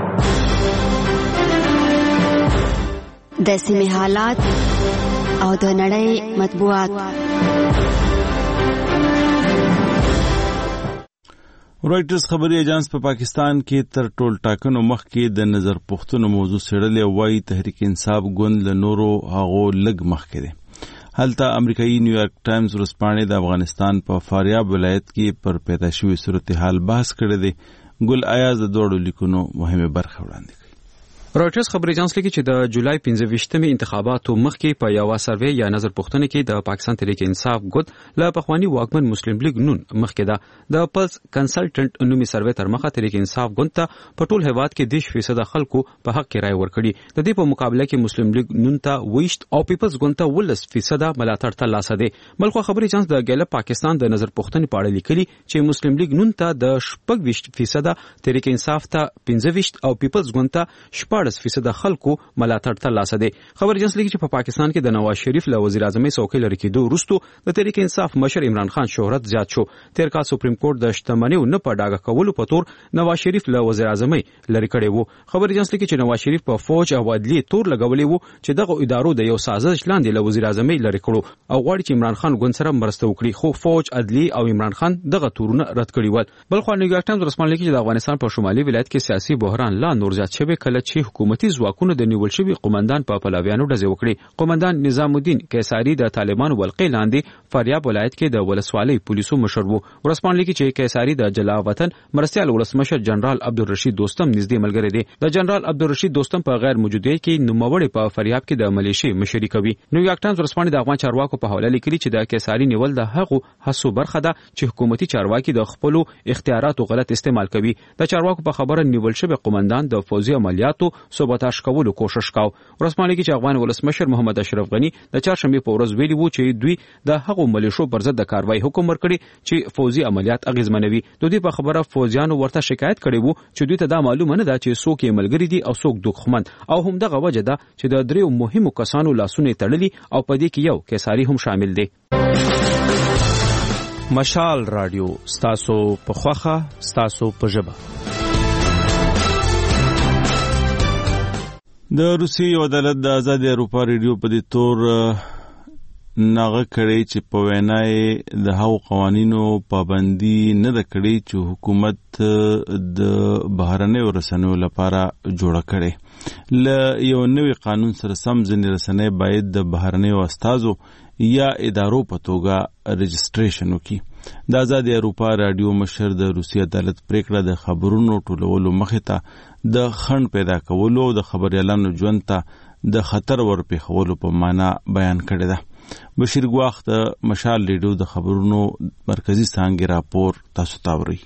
د سیمې حالات او د نړۍ مطبوعات. رويټرز خبري ایجنس په پاکستان کې تر ټول ټاکنو مخکې د نظر پوښتنو موضوع سړلې وایي تحریک انصاف ګوند له نورو هغو لږ مخکې دی. هلته امریکایي نیویارک ټایمز ورځپاڼې د افغانستان په فاریاب ولایت کې پر پیدا شوي صورتحال بحث کړی دی. ګل ایاز د دوړو لیکونو مهمه برخه وړاندې کوي. رويټرز خبري ایجنس لیکي چې د جولای 15مې انتخاباتو مخکې په یو سروې یا نظر پوښتنه کې د پاکستان تحریک انصاف ګوند له پخوانی واکمن مسلم لیگ نون مخکې ده د پلس کنسلټنټ نومي سروې تر مخه تحریک انصاف ګوند ته په ټول هیواد کې 10% خلکو په حق کې رائے ورکړي. د دې په مقابله کې مسلم لیگ نون ته 20 او پیپلز ګوند ته 10% ملاتړ ترلاسه دي. بلخو خبري ایجنس د ګیله پاکستان د نظر پوښتنې په اړه لیکلي چې مسلم لیگ نون ته د 20% تحریک انصاف ته 15 او پیپلز ګوند ته 14% خلکو ملاتړ ترلاسه دي. خبر ایجنس لیکي چې په پاکستان کې د نواز شریف له وزیر اعظم څوکۍ لري کېدو وروسته د تحریک انصاف مشر عمران خان شهرت زیات شو. تیر کال سپریم کورټ د شتمنیو نه په ډاګه کولو په تور نواز شریف له وزیر اعظم لري کړی وو. خبر ایجنس لیکي چې نواز شریف په فوج او عدلیه تور لګولې وو چې دغه ادارو د یو سازش لاندې له وزیر اعظم لري کړو او غواړي چې عمران خان ګوند سره مرسته وکړي، خو فوج، عدلیه او عمران خان دغه تورونه رد کړي ول. بلخو نیویارک ټایمز رسمي لیکي چې د افغانستان په شمالي ولایت کې سیاسي بحران لا نور زیات شوی کله چې حکومتي ځواکونو د نیول شوی قومندان په پلاویانو ډزې وکړي. قومندان نظام الدین کیساری د طالبانو ولقې لاندې فاریاب ولایت کې د ولسوالۍ پولیسو مشر وو. ورسپان لیکي چې کیساری د جلا وطن مرستيال ولسمشر جنرال عبدالرشید دوستم نږدې ملګری دی. د جنرال عبدالرشید دوستم په غیر موجودګۍ کې نوموړی په فاریاب کې د ملیشي مشري کوي. نیویارک ټایمز ورسپان د افغان چارواکو په حواله لیکلي چې د کیساری نیول د هغو هڅو برخه ده چې حکومتي چارواکي د خپل اختیاراتو غلط استعمال کوي. د چارواکو په خبره نیول شوی قومندان د فوزي عملیاتو سبوتاژ کولو کوشش کاوه. ورسمانه کې چې افغان ولسمشر محمد اشرف غنی د چهارشنبه په ورځ ویلي وو چې دوی د هغو ملیشو پر ضد د کاروایی حکم ورکړي چې فوزي عملیات اغیزمنوي. د دې په خبره فوجیانو ورته شکایت کړي وو چې دوی ته دا معلومه نه ده چې څوک یې ملګری دي او څوک دښمن، او هم دغه وجه ده چې د دریو مهمو کسانو لاسونه تړلي او په دې کې یو کیساری هم شامل دی. مشال رادیو ستاسو په خوخه ستاسو په ژبه. د روسي یو عدالت د آزادي اروپا ریډیو په دې تور ناغه کړی چې په وینای د هغو قوانینو پابندي نه ده کړې چې حکومت د بهرنیو رسنیو لپاره جوړه کړي. له یو نوي قانون سره سم ځینې رسنۍ باید د بهرنیو استازو یا ادارو په توګه رجسټریشن وکړي. د آزادي اروپا رادیو مشر د روسي عدالت پریکړه د خبرونو ټولولو مخې ته د خنډ پیدا کولو او د خبريالانو ژوند ته د خطر ورپېښولو په معنا بیان کړې ده. بشیر ګواخ د مشال ریډیو د خبرونو مرکزی څانګې راپور تاسو ته اوري.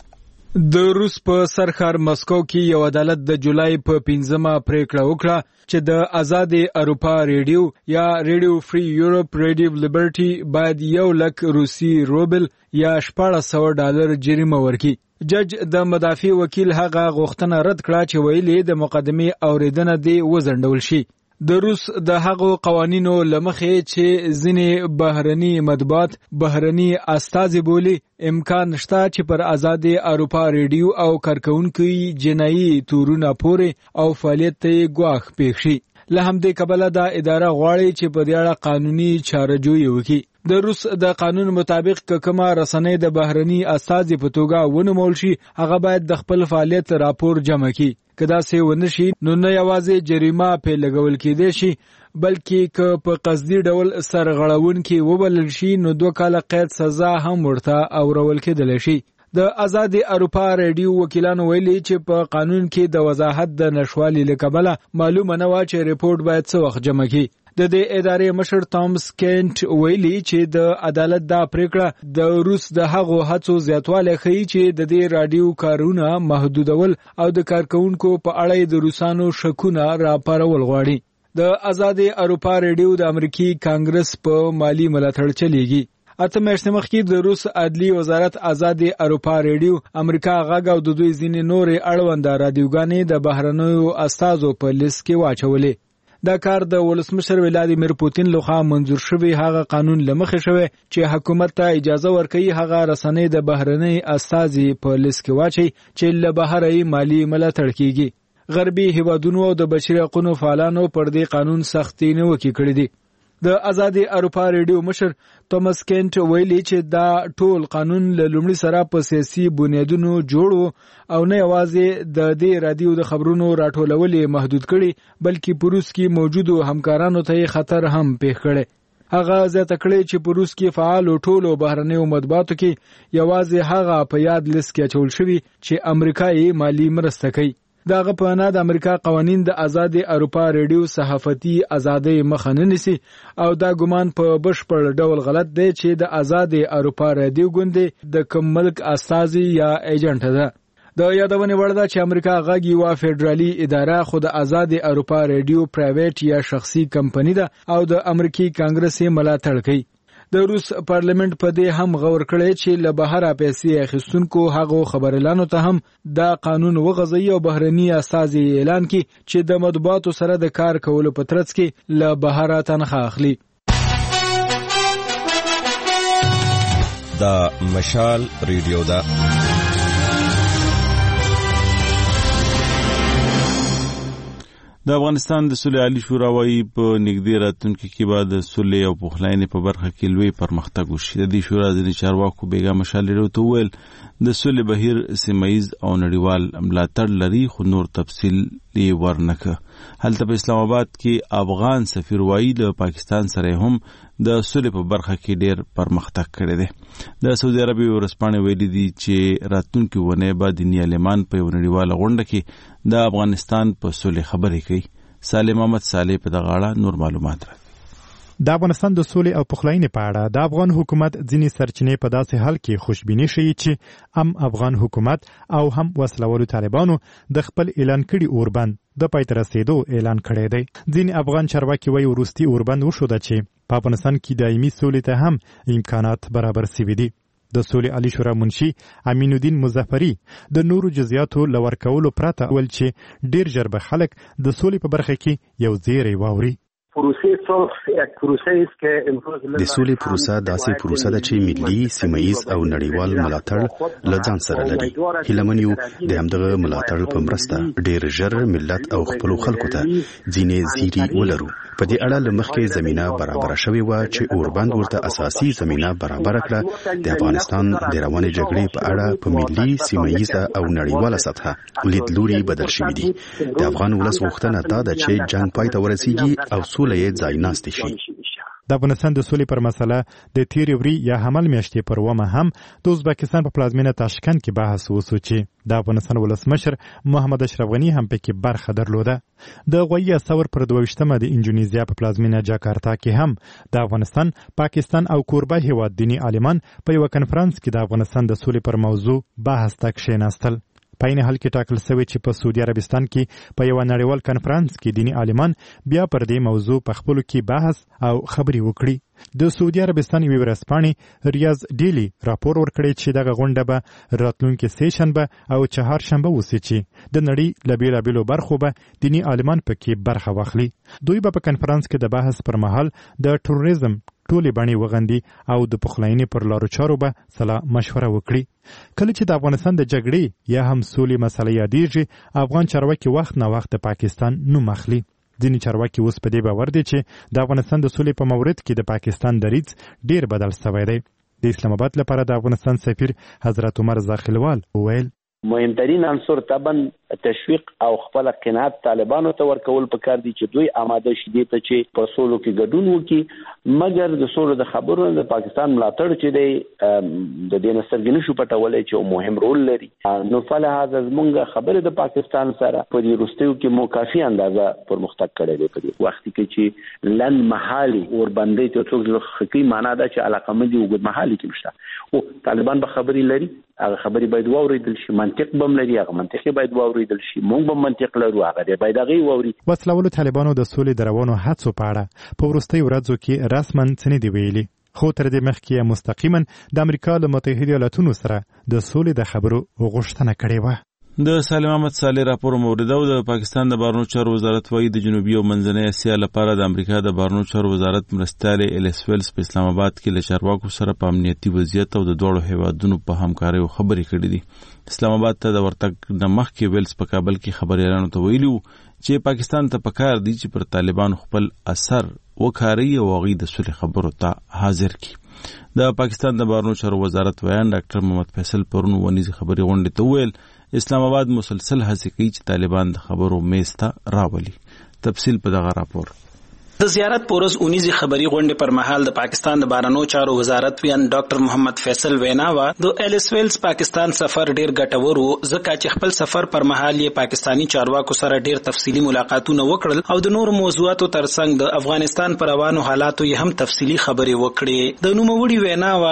د روس په سرخار مسکو کې یو عدالت د جولای په 15مه پریکړه وکړه چې د آزادي اروپا ریډیو یا ریډیو فری یورپ ریډیو لیبرټي باید 100,000 روسي روبل یا $1400 جریمه ورکړي. جج د مدافع وکیل هغه غوښتنه رد کړه چې ویلي د مقدمې اوریدنه دی وزندول شي. د روس د هغو قوانینو لمخې چې ځینې بهرني مطبوعات بهرني استازي بولي امکان شته چې پر آزادي اروپا ریډیو او کارکونکو جنایي تورونه پورې او فعالیت ته ګواښ پېښ شي. له همدې کبله دا اداره غواړي چې په دې اړه قانوني چارهجویي وکړي. د روس د قانون مطابق که کومه رسنۍ د بهرني استازي په توګه ونومول شي هغه باید د خپل فعالیت راپور جمع کړي. که داسې ونه شي نو نه یوازې جریمه پې لګول کېدای شي بلکې که په قصدي ډول سرغړونکي وبلل شي نو 2 کاله قید سزا هم ورته اورول کېدلی شي. د آزادي اروپا ریډیو وکیلانو ویلي چې په قانون کې د وضاحت د نشوالي له کبله معلومه نه وه چې ریپورت باید څه وخت جمع کړي. د دې ادارې مشر توماس کینټ ویلي چې د عدالت دا پریکړه د روس د هغو هڅو زیاتوالی ښیي چې د دې راډیو کارونه محدودول او د کارکونکو په اړه د روسانو شکونه راپارول غواړي. د آزادي اروپا ریډیو د امریکي کانګرس په مالی ملاتړ چلیږي. 8 میاشتې مخکې د روس عدلی وزارت آزادي اروپا ریډیو امریکا غږ او د دوی ځینې نورې اړونده رادیوګانې د بهرنیو استازو په لیست کې واچولې. دا کار د ولسمشر ولادیمیر پوتین لخوا منظور شوی هغه قانون لمخې شوی چې حکومت ته اجازه ورکوي هغه رسنۍ د بهرنۍ استازي په لیست کې واچي چې له بهري مالی ملاتړ کیږي. غربي هیوادونو او د بشري حقوقو فعالانو پر دې قانون سختي نیوکې کړې دي. د آزاد اروپا ریډیو مشر توماس کینټ ویلي چې دا ټول قانون له لومړي سره په سیاسي بنیادونو جوړ او نه یوازې د دې رادیو د خبرونو راټولولې محدود کړي بلکې په روس کې موجودو همکارانو ته خطر هم پیښ کړي. هغه زیاته کړي چې په روس کې فعال ټولو بهرنیو مطبوعاتو کې یوازې هغه په یاد لیست کې اچول شوی چې امریکایي مالی مرسته کوي. دغه په اړه د امریکا قوانین د آزاد اروپا ریډیو صحافتي ازادي مخه نه نیسي او دا ګمان په بشپړ ډول غلط دی چې د آزاد اروپا ریډیو ګوند د کوم ملک استازي یا ایجنټ ده. د یادونې وړ ده چې امریکا غږ یو فدرالي اداره خو د آزاد اروپا ریډیو پرایویټ یا شخصي کمپنی ده او د امریکای کانګرس یې ملاتړ کوي. د روس پارلیمنت په دې هم غور کړی چې له بهر پیسې اخیستونکو هغو خبرلانو ته هم دا قانون وغځي او بهرني استازي اعلان کړي چې د مطبوعاتو سره د کار کولو په ترڅ کې له بهر تنخواه اخلي. دا مشال ریډیو دا د افغانستان د صلح عالی شورا وايي په نږدې راتلونکي کې به د صلح او پخلاینې په برخه کې لوی پرمختګ وشي. د دې شورا ځینې چارواکو بیګا مشال ریډیو ته وویل د صلح بهیر سیمه‌ایز او نړیوال ملاتړ لري خو نور تفصیل یې ورنکړ. هلته په اسلام آباد کې افغان سفیر وايي له پاکستان سره هم د صلح په برخه کې ډېر پرمختګ کړی دی. د سعودي عربي ورسپانې ویلي دي چې راتلونکي ونه به دیني عالمان په یو نړیواله غونډه کې د افغانستان په صلح خبرې کوي. سالم محمد صالح په دغه اړه نور معلومات راکړي. د افغانستان د سولې او پخلاینې په اړه د افغان حکومت ځینې سرچینې په داسې حال کې خوشبیني ښیي چې افغان حکومت او هم وسلوالو طالبانو د خپل اعلان کړي اوربند د پای ته رسیدو اعلان کړی دی. ځینې افغان چارواکي وایي وروستي اوربند وښوده چې په افغانستان کې دایمي سولې ته هم امکانات برابر سوي دي. د سولې عالی شورا منشي امین الدین مظفری د نورو جزئیاتو لور کولو پرته ول چې ډیر ژر به خلک د سولې په برخه کې یو زیری واوري. د سولې پروسه داسې پروسه ده چې ملي، سیمه‌ایز او نړیوال ملاتړ له ځان سره لري. هیله یو د همدغه ملاتړ په مرسته ډیر ژر ملت او خپل خلکو ته ځینې زیری ولرو. په دې اړه له مخکې زمينه برابر شوې و چې اوربند ورته اساسي زمينه برابر کړه. د افغانستان د روانې جګړې په اړه په ملي، سیمه‌ایز او نړیواله سطحه لیدلوري بدل شوې دي. د افغان ولس غوښتنه دا ده چې جنگ پای ته ورسیږي او سولې ځای ناست شي. د افغانستان د سولې پر مسله د تیرې وري یا حمل میاشتې پر ومه هم د ازبکستان په پلازمینه تاشکند کې بحث وسو چې د افغانستان ولسمشر محمد اشرف غنی هم پکې برخه درلوده. د غوي ثور پر 22مه د انډونیزیا په پلازمینه جاکارتا کې هم د افغانستان، پاکستان او کوربه هیواد دینی عالمان په یو کنفرانس کې د افغانستان د سولې پر موضوع بحث ته کښېناستل. په این حال کې ټاکل شوی چې په سعودي عربستان کې په یو نړیوال کنفرانس کې دینی عالمان بیا پر دې موضوع په خپل کې بحث او خبري وکړي. د سعودي عربستان یو ورځپاڼې ریاض ډیلی راپور ورکړی چې دغه غونډه به راتلونکي سهشنبه او چهارشنبه وسي چې د نړۍ له بیلابیلو برخو به دینی عالمان پکې برخه واخلي. دوی به په کنفرانس کې د بحث پر مهال د ټوریزم ټولې بڼې وغندي او د پخلاینې پر لارو چارو به سلا مشوره وکړي. کله چې د افغانستان د جګړې یا هم سولې مسله یادېږي، افغان چارواکي وخت نه وخت د پاکستان نوم اخلي. ځینې چارواکي اوس په دې باور دي چې د افغانستان د سولې په مورد کې د پاکستان دریځ ډیر بدل شوی دی. د اسلام آباد لپاره د افغانستان سفیر حضرت عمر زاخلوال وویل مهمترین عنصر طبعا تشویق او خپل قناعت طالبانو ته ورکول پکار دي چې دوی آماده شي دي ته چې په سولو کې ګډون وکړي، مګر د سولو د خبرو د پاکستان ملاتړ چې دی د دې نسترګې نشو پټولای چې مهم رول لري. نو فلهذا زمونږ خبره د پاکستان سره په دې وروستیو کې مو کافي اندازه پرمختګ کړی دی. په دې وخت کې چې لن محالي وربندې ته څوک حقیقي معنا ده چې علاقه مندي وګد محالي کې مشته او طالبان به خبري لري، هغه خبري باید واوریدل شي، منطق بم لري، هغه منطقي باید واوریدل شي، مونږ به منطق لرو، هغه باید هغه واوري. وسلوالو طالبانو د سولې د روانو هڅو په اړه په وروستیو ورځو کې رسماً څه نه دی ویلي، خو تر دې مخکې مستقیما د امریکا له متحده ایالاتونو سره د سولې د خبرو غوښتنه کړې وه. د سالم محمد صالح راپور موریده او د پاکستان د بهرنیو چارو وزارت وايي د جنوبي او منځنۍ اسیا لپاره د امریکا د بهرنیو چارو وزارت مرستیال الیس ویلز په اسلام آباد کې له چارواکو سره په امنیتي وضعیت او د دوړو هیوادونو په همکارۍ خبرې کړې دي. اسلام آباد ته د ورتګ نه مخکې ویلز په کابل کې خبريالانو ته ویلي چې پاکستان ته پکار دی چې پر طالبان خپل اثر وکاري او غي د صلح خبرو ته حاضر کی. د پاکستان د بهرنیو چارو وزارت ویان ډاکټر محمد فیصل پرون ونیزي خبري غونډه ته ویل اسلام آباد مسلسل هڅه کوي چې طالبان د خبرو میز ته راولي. تفصیل په دغه راپور. د زیارت پورز اونیزي خبري غونډې پر مهال د پاکستان د بهرنیو چارو وزارت ویان ډاکټر محمد فیصل وینا وا د ایلس ویلز پاکستان سفر ډیر ګټور وو ځکه چې خپل سفر پر مهال یې پاکستانی چارواکو سره ډیر تفصیلی ملاقاتونه وکړل او د نور موضوعاتو ترڅنګ د افغانستان پر روانو حالاتو یې هم تفصیلی خبرې وکړې. د نوموړي وینا وا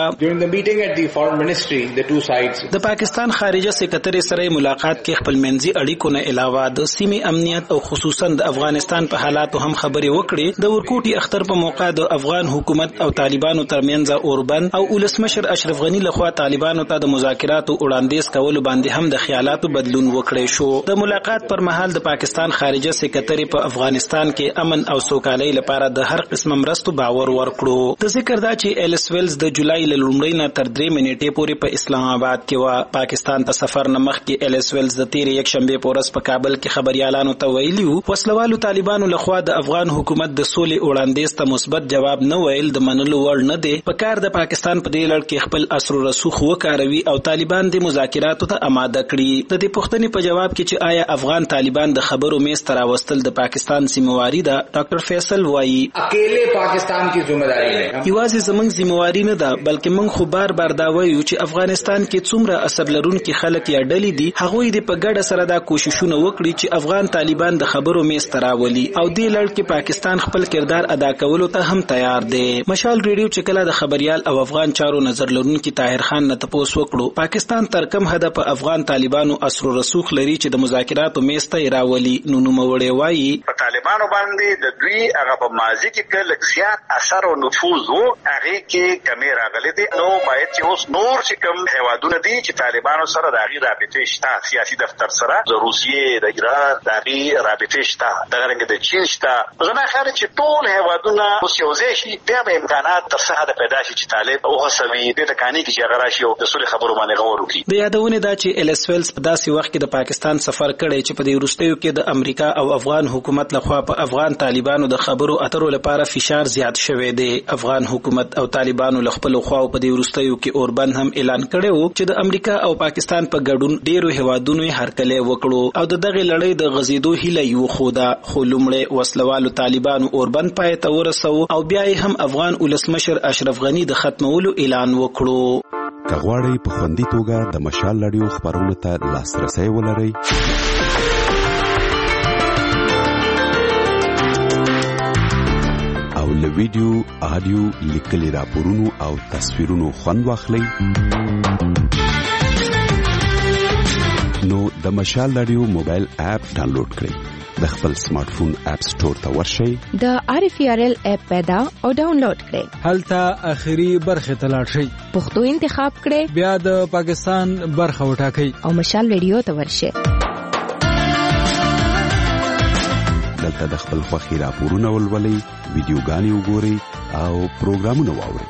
د پاکستان خارجه سکرټری سره ملاقات کې خپل منځي اړیکو نه علاوه د سیمې امنیت او خصوصا د افغانستان په حالاتو هم خبرې وکړې. د ورکوټي اختر په موقع د افغان حکومت او طالبانو ترمنځ اوربند او ولسمشر اشرف غنی لخوا طالبانو ته د مذاکراتو وړاندیز کولو باندې هم د خیالاتو بدلون وکړی شو. د ملاقات پر مهال د پاکستان خارجه سکرټری په افغانستان کې امن او سوکالۍ لپاره د هر قسم مرستو باور ورکړو. د ذکر دا چې ایلس ویلز د جولای لومړۍ نه تر 3 منېټې پورې په اسلام آباد کې و. پاکستان ته سفر نه مخکې ایلس ویلز د تیر یک شنبه په ورځ په کابل کې خبريالانو ته ویلي وو وسلوالو طالبانو لخوا د افغان حکومت د سولې وړاندیز ته مثبت جواب نه ویل د منلو وړ نه دی. په کار د پاکستان په دې لړ کې خپل اثر رسوخ وکاروي او طالبان د مذاکراتو ته آماده کړي. د دې پوښتنې په جواب کې چې آیا افغان طالبان د خبرو میز ته راوستل د پاکستان ذمہواری ده ډاکټر فیصل وایي اکیلے پاکستان کی ذمہواری نه یوازې زموږ ذمہواری نه ده بلکې موږ خو بار بار دا وایو چې افغانستان کې څومره عصب لرونکي خلک یا ډلې دي هغوی د په ګډه سره دا کوششونه وکړي چې افغان طالبان د خبرو میز ته راولي او دې لړ کې پاکستان خپل کردار ادا کولو ته هم تیار دی. مشال ریډیو چې کله د خبريال او افغان چارو نظر لرونکي طاهر خان نه تاسو وکړو پاکستان تر کوم حد په افغان طالبانو اثر رسوخ لري چې د مذاکراتو میز ته راولي. نو نوموړی وایي په طالبانو باندې د دوی هغه په ماضي کې کله زیات اثر او نفوذ وو هغه کې کمی راغلي دي. نو باید چې اوس نور چې کوم هیوادونه دي چې طالبانو سره د هغه رابطه شته سیاسي دفتر سره د روسیې د ایران د هغه رابطه شته د غرنګ د چین شته زما خیال چې ټول هیوادونه اوس یو ځای شي بیا به امکانات تر څه حد پیدا شي چې طالب او هڅوي د تکاني کې چې غراشي او د صلح خبرو باندې غور وکړي. د یادونه دا چې ایلس ویلز په داسې وخت کې د پاکستان سفر کړی چې په دې وروستیو کې د امریکا او افغان حکومت لخوا په افغان طالبانو د خبرو اترو لپاره فشار زیات شوی دی. افغان حکومت او طالبانو له خپل خواو په دې وروستیو کې اوربند هم اعلان کړی و چې د امریکا او پاکستان په ګډون ډیرو هیوادونو هرکلی وکړو او د دغه لړۍ د غزیدو هیله یو خوده خو لومړی وسلوالو طالبانو اوربند پای ته ورسو او بیا هم افغان ولسمشر اشرف غنی د ختمولو اعلان وکړو. کغواړی په خوندي توګه د مشال رادیو خبرونو ته لاسرسي ولرئ او له ویډیو، آډیو، لیکلي راپورونو او تصویرونو خوند واخلئ نو د مشال رادیو موبایل اپ ډاونلوډ کړئ. د خپل سمارټ فون اپ سٹور ته ورشئ د RFRL اپ پیدا او ډاونلوډ کړئ. هلته اخري برخه ته لاړ شئ پښتو انتخاب کړئ بیا د پاکستان برخه وټاکئ او مشال ریډیو ته ورشئ. دلته د خپل خوښي راپورونه ولولئ ویډیوګانې وګورئ او پروګرامونه واورئ.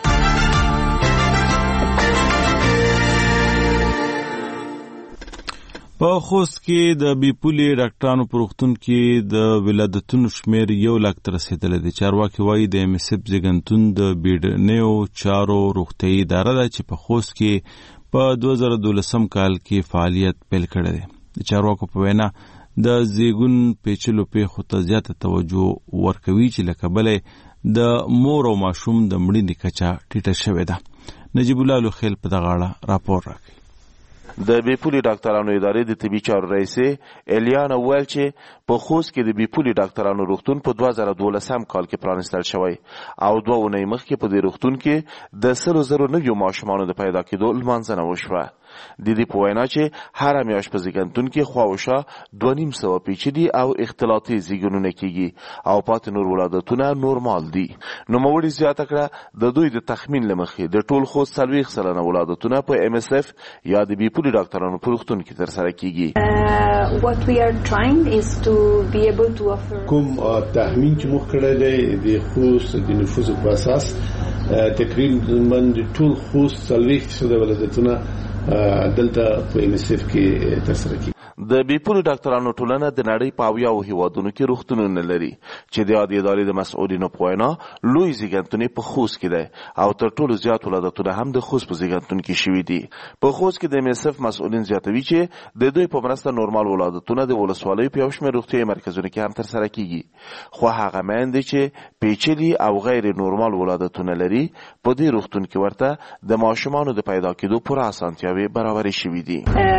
په خوست کې د بیپولي ډاکټرانو په روغتون کې د ولادتونو شمیر 100,000 ته رسیدلی دی. چارواکي وایي د MSF زیږنتون د بیړنیو چارو روغتیايي اداره ده چې په خوست کې په 2012 کال کې فعالیت پیل کړی دی. د چارواکو په وینا د زیږون پیچلو پیښو ته زیاته توجه ورکوي چې له کبله د مور او ماشوم د مړینې کچه ټیټه شوې ده. نجیب الله لوخیل په دغه اړه راپور راکوي. د بیپولي ډاکټرانو ادارې د طبي چارو رئیس الیانا ویل چې په خوست کې د بیپولي ډاکټرانو روغتون په 2012 کال کې پرانستل شوی او 2 اونۍ مخکې په دې روغتون کې د 100,000 نویو ماشومانو د پیدا کېدو لمانځنه وشوه. د دې په وینا چې هر میاشت په زیږنتون کې خواوشا 2.5 پیچلي او اختلاطي زیږونونه کیږي او پاتې نور ولادتونه نورمال دي. نو موړي زیاته کړه د دوی د تخمین لمخې د ټول خوست 40% ولادتونه په MSF یا د بیپولي ډاکټرانو په روغتون کې ترسره کیږي. کوم تخمین چې موږ کړی دی د خوست د نفوذ په اساس تقریبا ټول خوست 40% ولادتونه دلته په MSF کې ترسره کیږي. د بیپوري ډاکټرانو ټولنه د نړۍ په 70 هیوادونو کې روغتونونه لري چې د عادي ادارې د مسؤلینو په وینا لوی زیږنتون په خوست کې دی او تر ټولو زیات ولادتونه هم د خوست په زیږنتون کې شوي دي. په خوست کې د MSF مسؤلین زیاتوي چې د دوی په مرسته نورمال ولادتونه د ولسوالیو په یو شمېر روغتیايي مرکزونو کې هم ترسره کیږي، خو هغه میندې چې پیچلي او غیر نورمال ولادتونه لري په دې روغتون کې ورته د ماشومانو د پیدا کېدو پوره اسانتیاوې برابرې شوي دي.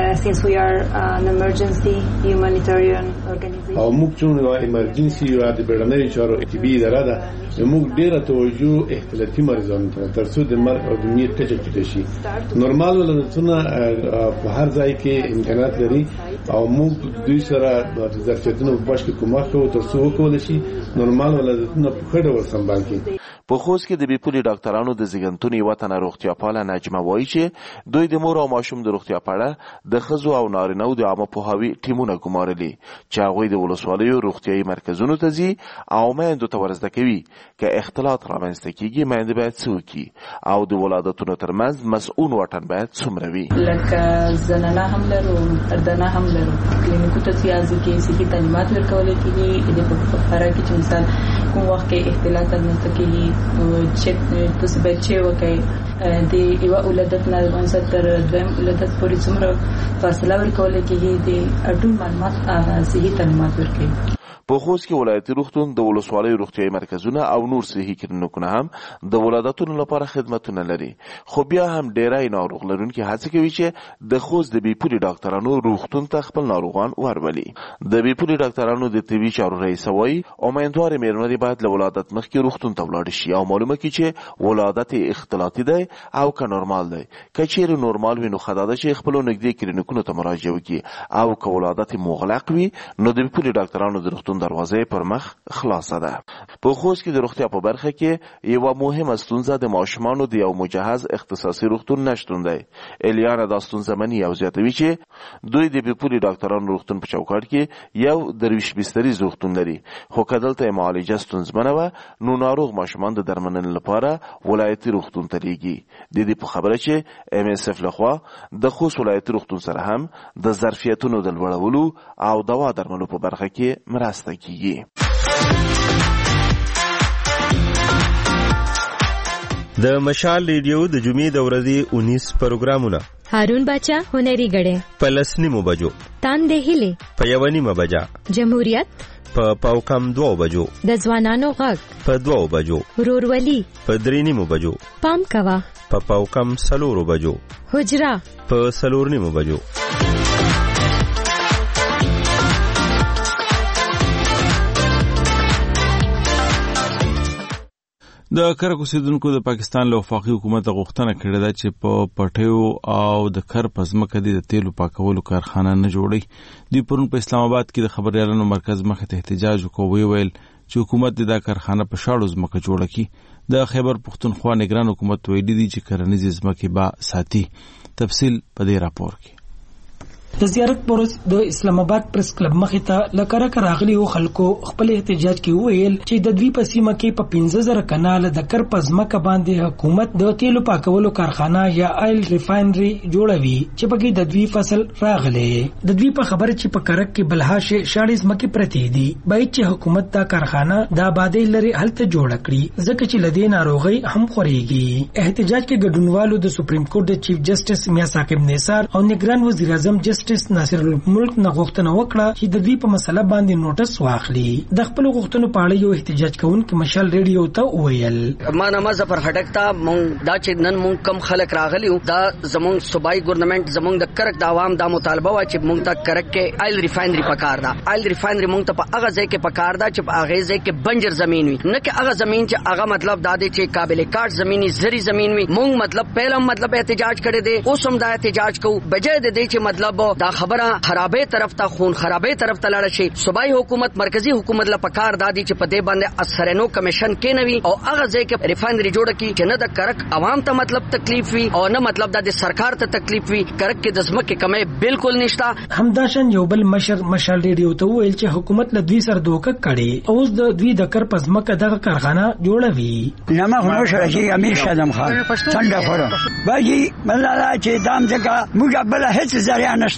او موږ چې یو ایمرجنسي یا د بیړنیو چارو طبي اداره ده، موږ ډیره توجه احتیاطي مریضانو ته ترڅو د مرګ او د میت کچه ټیټه شي. نورمال ولادتونه په هر ځای کې امکانات لري او موږ دوی سره د ظرفیتونو په بشپړ کومک کوو ترڅو وکولای شي نورمال ولادتونه په ښه ډول سمبال کړي. په خوست کې د بیپوري ډاکټرانو د زیږنتون یوه تنه روغتیاپاله نجمه وایي چې دوی د مور او ماشوم د روغتیا په اړه د ښځو او نارینه‌و د عامه پوهاوي ټیمونه ګمارلي چې هغوی د ولسوالیو روغتیايي مرکزونو ته ځي او میندو ته ورزده کوي که اختلاط رامنځته کېږي میندې باید څه وکړي او د ولادتونو ترمنځ مسؤل واټن باید څومره وي. لکه زنانه هم لرو، مردانه هم لرو، کلینیکو ته ځي کې صحي تعلیمات ورکول کېږي. د په فرق کې چې مثال کوم وخت کې اختلاط رامنځته کېږي چې تاسو باید چې وکړئ د یوه ولادت نه تر دویم ولادت پورې څومره فاصله ورکول کېږي د ټول معلومات صحي تعلیمات ورکوي. په خوست کې ولایتي روغتون د ولسوالیو روغتیايي مرکزونه او نور صحي کلینیکونه هم د ولادتونو لپاره خدمتونه لري، خو بیا هم ډیری ناروغ لرونکي هڅه کوي چې د خوست د بیپوري ډاکټرانو روغتون ته خپل ناروغان ورولي. د بیپوري ډاکټرانو د طبي چارو رئیس وایي امیدوارې میرمنې باید له ولادت مخکې روغتون ته ولاړ شي او معلومه کړي چې ولادت اختلاطي دی او که نورمال دی. که چیرې نورمال وي نو ښه ده چې خپلو نږدې کلینیکونو ته مراجعه وکړي او که ولادت مغلق وي نو د بیپوري ډاکټرانو د روغتون دروازه پر مخ خلاصه ده. په خوست کې د روغتیا په برخه کې یوه مهمه ستونزه د ماشومانو د یو مجهز اختصاصي روغتون نشتون دی. الیانا دا ستونزه مني او زیاتوي چې دوی د بیپوري ډاکټرانو روغتون په چوکاټ کې یو 23 بستریز روغتون لري، خو که دلته معالجه ستونزمنه وه نو ناروغ ماشومان د درملنې لپاره ولایتي روغتون ته لیږي. د دې په خبره چې MSF لخوا د خوست ولایتي روغتون سره هم د ظرفیتونو د لوړولو او دوا درملو په برخه کې مرسته کیږي. د مشال ریډیو د جمعې د ورځې 19 پروګرامونه: هارون باچا هنري غړې په 10 بجو، تاندې هلي په 1 بجا، جمهوریت په پاوکم 2 بجو، د ځوانانو غږ په 2 بجو، ورورولي په 3 بجو، پام کوا په پاوکم 4 بجو، حجرا په 4 بجو. د کرک اوسیدونکو د پاکستان له وفاقي حکومت غوښتنه کړې ده چې په پټیو او د کر په ځمکه د تیلو پاکولو کارخانه نه جوړي. دوی پرون په اسلام آباد کې د خبريالانو مرکز مخې ته احتجاج وکړ، ویل چې حکومت د کارخانه په شاړو ځمکه جوړه کړي. د خیبر پښتونخوا نگران حکومت ویلي دي چې کرنیزې ځمکې به ساتي. تفصیل په دې راپور کې. د زیارت پروز د اسلام آباد پریس کلب مخې ته لکرک راغلي او خلکو خپل احتجاج کې ویل چې د دوی په سیمه کې په 15000 کنال د کر په ځمکه باندې حکومت د تیلو پاکولو کارخانه یا آیل ریفاینري جوړوي چې پکې د دوی فصل راغلي. د دوی په خبره چې په کرک کې بلهاشه 40 ځمکې پرتې دي، باید چې حکومت دا کارخانه د آبادی لري هلته جوړ کړي ځکه چې لدې ناروغي هم خوريږي. احتجاج کې ګډونوالو د سپریم کورټ د چیف جسټس میا ثاقب نثار او نگران وزیر اعظم ناصر الملک نه غوښتنه وکړه چې د دوی په مسله باندې نوټس واخلي. د خپل غوښتنو په اړه یو احتجاج کوونکی مشال ریډیو ته وویل: ما نامه ظفر هډک ته مونږ دا چې نن مونږ کم خلک راغلیو دا زمونږ صوبایي ګورنمنت زمونږ د کرک د عوام د مطالبه وا چې مونږ ته کرک کې آیل ریفاینري پکار دا. آیل ریفاینري مونږ ته په هغه ځای کې پکار دا چې په هغه ځای کې بنجر زمين وي، نه کې هغه زمين چې هغه مطلب دا دی چې قابل کاټ زميني زري زمين وي. مونږ مطلب پهلم مطلب احتجاج کړی دی، اوس هم دا احتجاج کوو بجای د دې چې مطلب دا خبره خرابې طرف ته خون خرابې طرف ته لاړ شي. صوبایي حکومت مرکزی حکومت له پکار دادی چې په دې باندې اثرنو کمیشن کې نوي او هغه ځای کې ریفاینري جوړ کی چې نه د کرک عوام ته مطلب تکلیف وي او نه مطلب د سرکار ته تکلیف وي. کرک کې د ځمکې کمې بالکل نشتا. همداشان یو بل مشال ریډیو ته ویل چې حکومت له دوی سره دوکه کړي او اوس د دوی د کر په ځمکه دغه کارخانه جوړوي. نامه خو شي امیر شادم خان څنګه خورم باجی مله چې دام ځکه موږ بل هیڅ ذریعہ نشته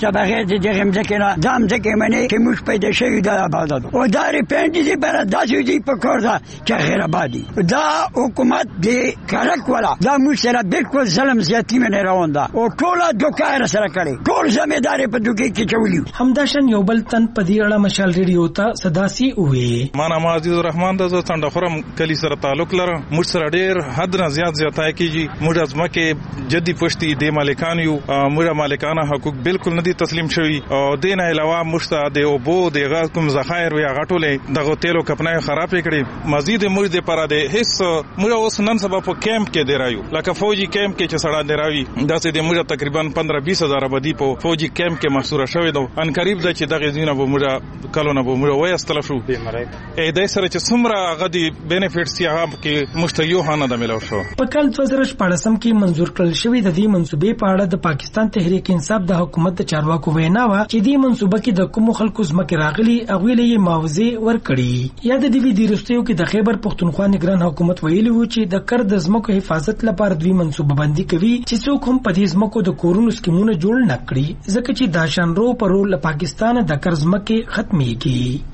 چې بغیر د دغه مځکې نه دا مځکې منې کې موږ پیدا شوي دا آباده ده او دا ریپینټ دي پر داسې دي په کور ده چې غیر آبادي دا حکومت دی کلک ولا دا موږ سره بالکل ظلم زیاتی منه روان ده او ټوله دوکه سره کړي ټول ځمېداري په دوکه کې چولیو همداشان یو بل تن په دې اړه مشال ریډیو ته صداسي وې ما نام عزیز الرحمن د څنډه خرم کلی سره تعلق لرم موږ سره ډیر حد نه زیاتای کیږي موږ ازمکه جدي پښتي د مالکان یو موږ مالکانه حقوق بالکل ندي تسلیم شوی او دین علاوه موږ د اوبو د غاز کوم ذخایر وی غټولې دغه تیلو کپنه خراب کړي مزید موږ د پاره د هیڅ موږ اوس نن سبا په کیمپ کې دی رايو لکه فوجي کیمپ کې چې سړی دی راوي داسې د موږ تقریبا 15-20 هزار بدی په فوجي کیمپ کې محصور شوی دو ان قریب د چې دغه زینه به موږ کلونه به موږ وایستل شو اې د سره چې څومره غدي بینیفټس یې هغه کې مشتیو هانه د ملو شو په کال 2014 کې منزور کړل شوی د دې منسوبې په اړه د پاکستان تحریک انصاف د حکومت د چارواکو وینا و چې دې منسوبه کې د کوم خلکو ځمکې راغلي هغه له معاوضه ورکړي یا د دې ویډیوستیو کې د خیبر پښتونخوا نگران حکومت ویلي و چې د کار د ځمکو حفاظت لپاره دوی منسوبه بندي کوي چې څوک هم په دې ځمکو د کورونو سکیمونه جوړ نه کړي ځکه چې دا شانرو پرول له پاکستان د قرضمکه ختميږي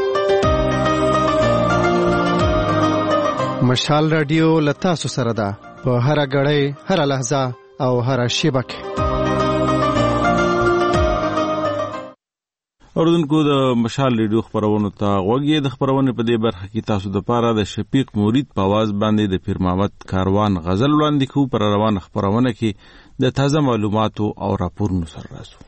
مشال رادیو لتا سره ده په هر غړې هر لحظه او هر شیبه کې اوردونکو د مشال ریډیو خبرونو ته غوږی د خبرونې په دې برخه کې تاسو د پاره د شفیق مورید په आवाज باندې د پیر محمد کاروان غزل وړاندې کوو پر روان خبرونه کې د تازه معلوماتو او راپورونو سره راځو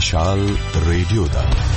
مشال ریډیو ده